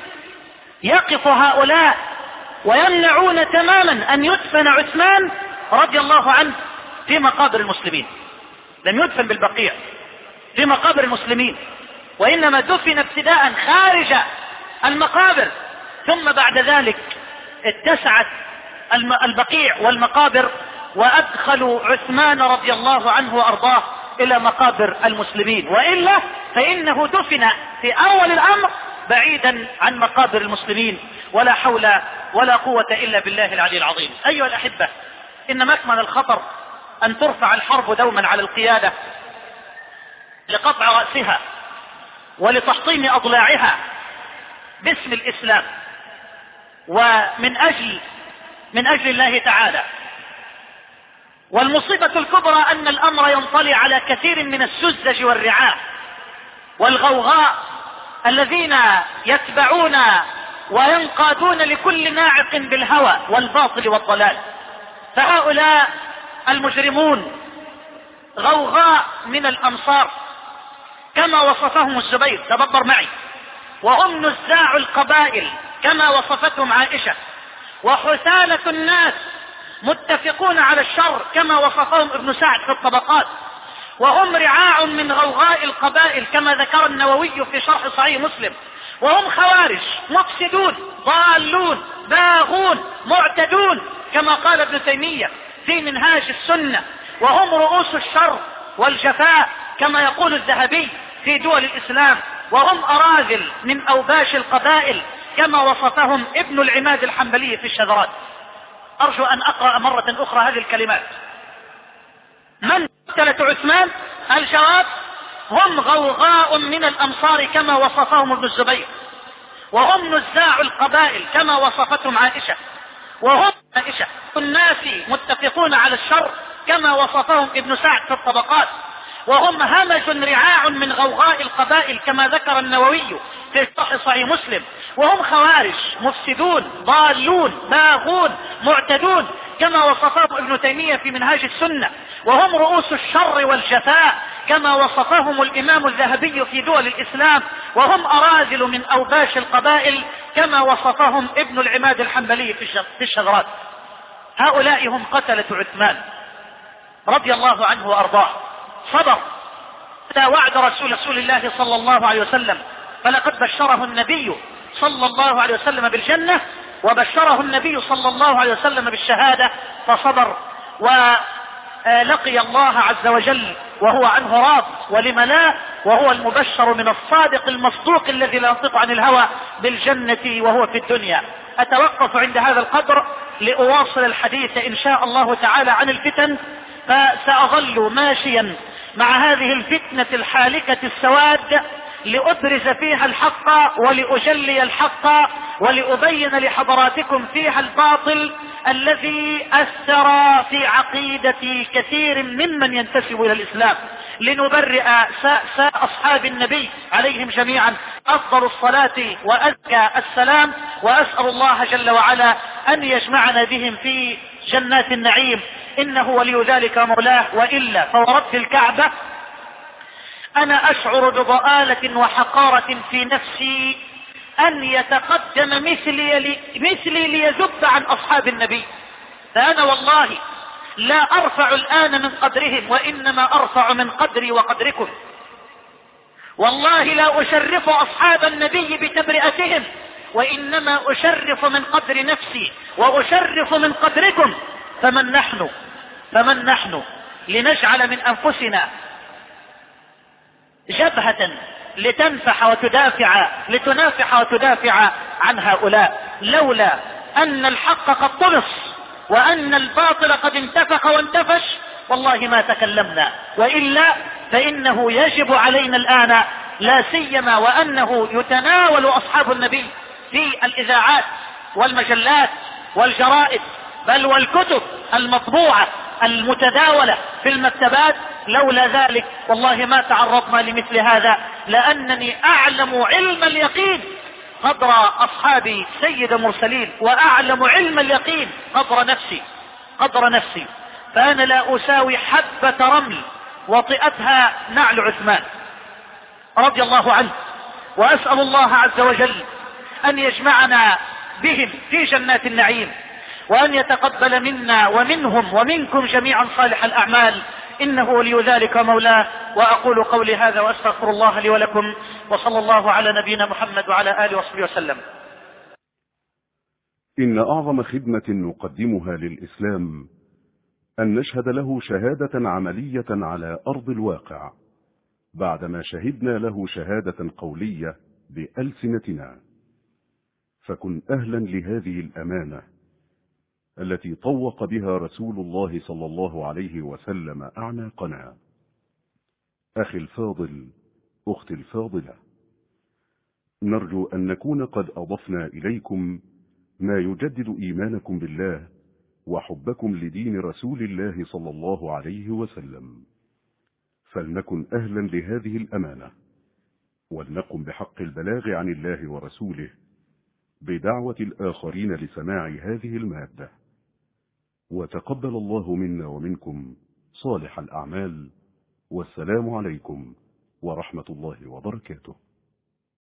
يقف هؤلاء ويمنعون تماما أن يدفن عثمان رضي الله عنه في مقابر المسلمين. لم يدفن بالبقيع، في مقابر المسلمين، وإنما دفن ابتداء خارج المقابر، ثم بعد ذلك اتسعت البقيع والمقابر وأدخلوا عثمان رضي الله عنه وأرضاه إلى مقابر المسلمين. وإلا فإنه دفن في أول الأمر بعيدا عن مقابر المسلمين. ولا حول ولا قوة إلا بالله العلي العظيم. أيها الأحبة، إن مكمن الخطر أن ترفع الحرب دوما على القيادة لقطع رأسها ولتحطيم أضلاعها باسم الإسلام، ومن أجل الله تعالى. والمصيبة الكبرى أن الأمر ينطلي على كثير من السذج والرعاة والغوغاء الذين يتبعون وينقادون لكل ناعق بالهوى والباطل والضلال. فهؤلاء المجرمون غوغاء من الأمصار كما وصفهم الزبير، تدبر معي، وهم نزاع القبائل كما وصفتهم عائشة، وحثالة الناس متفقون على الشر كما وصفهم ابن سعد في الطبقات، وهم رعاع من غوغاء القبائل كما ذكر النووي في شرح صحيح مسلم، وهم خوارج مفسدون ضالون باغون معتدون كما قال ابن تيمية في منهاج السنة، وهم رؤوس الشر والجفاء كما يقول الذهبي في دول الإسلام، وهم أراذل من أوباش القبائل كما وصفهم ابن العماد الحنبلي في الشذرات. أرجو أن أقرأ مرة أخرى هذه الكلمات. من قتلة عثمان؟ الجواب: هم غوغاء من الأمصار كما وصفهم ابن الزبير، وهم نزاع القبائل كما وصفتهم عائشة، وهم عائشة الناس متفقون على الشر كما وصفهم ابن سعد في الطبقات، وهم همج رعاع من غوغاء القبائل كما ذكر النووي في صحيح مسلم، وهم خوارج مفسدون ضالون باغون معتدون كما وصفهم ابن تيمية في منهاج السنة، وهم رؤوس الشر والجفاء كما وصفهم الإمام الذهبي في دول الإسلام، وهم أراذل من أوباش القبائل كما وصفهم ابن العماد الحنبلي في الشذرات. هؤلاء هم قتلة عثمان رضي الله عنه وأرضاه. صبر على وعد رسول الله صلى الله عليه وسلم، فلقد بشره النبي صلى الله عليه وسلم بالجنة، وبشره النبي صلى الله عليه وسلم بالشهادة، فصبر ولقي الله عز وجل وهو عنه راض، ولم لا، وهو المبشر من الصادق المصدوق الذي لا ينطق عن الهوى بالجنة وهو في الدنيا. أتوقف عند هذا القدر لأواصل الحديث إن شاء الله تعالى عن الفتن، فسأظل ماشيا مع هذه الفتنة الحالكة السواد لأبرز فيها الحق ولأجلي الحق ولأبين لحضراتكم فيها الباطل الذي أثر في عقيدة كثير ممن ينتسب إلى الإسلام، لنبرئ ساء أصحاب النبي عليهم جميعا أفضل الصلاة وأزكى السلام، وأسأل الله جل وعلا أن يجمعنا بهم في جنات النعيم، إنه ولي ذلك مولاه، وإلا فورب الكعبة أنا أشعر بضآلة وحقارة في نفسي أن يتقدم مثلي ليذب عن أصحاب النبي، فأنا والله لا أرفع الآن من قدرهم، وإنما أرفع من قدري وقدركم. والله لا أشرف أصحاب النبي بتبرئتهم، وإنما أشرف من قدر نفسي وأشرف من قدركم. فمن نحن لنجعل من أنفسنا جبهة لتنافح وتدافع عن هؤلاء، لولا أن الحق قد طمس وأن الباطل قد انتفخ وانتفش والله ما تكلمنا، وإلا فإنه يجب علينا الآن، لا سيما وأنه يتناول أصحاب النبي في الإذاعات والمجلات والجرائد بل والكتب المطبوعة المتداولة في المكتبات، لولا ذلك والله ما تعرضنا لمثل هذا، لأنني أعلم علم اليقين قدر أصحاب سيد المرسلين، وأعلم علم اليقين قدر نفسي، فأنا لا أساوي حبة رمل وطئتها نعل عثمان رضي الله عنه، وأسأل الله عز وجل أن يجمعنا بهم في جنات النعيم، وأن يتقبل منا ومنهم ومنكم جميعا صالح الأعمال، إنه ولي ذلك مولاه. وأقول قولي هذا وأستغفر الله لي ولكم، وصلى الله على نبينا محمد وعلى آله وصحبه وسلم. إن أعظم خدمة نقدمها للإسلام أن نشهد له شهادة عملية على أرض الواقع، بعدما شهدنا له شهادة قولية بألسنتنا. فكن أهلا لهذه الأمانة التي طوق بها رسول الله صلى الله عليه وسلم أعناقنا. أخي الفاضل، أختي الفاضلة، نرجو أن نكون قد أضفنا إليكم ما يجدد إيمانكم بالله وحبكم لدين رسول الله صلى الله عليه وسلم، فلنكن أهلا لهذه الأمانة، ولنقم بحق البلاغ عن الله ورسوله بدعوة الآخرين لسماع هذه المادة. وتقبل الله منا ومنكم صالح الأعمال، والسلام عليكم ورحمة الله وبركاته.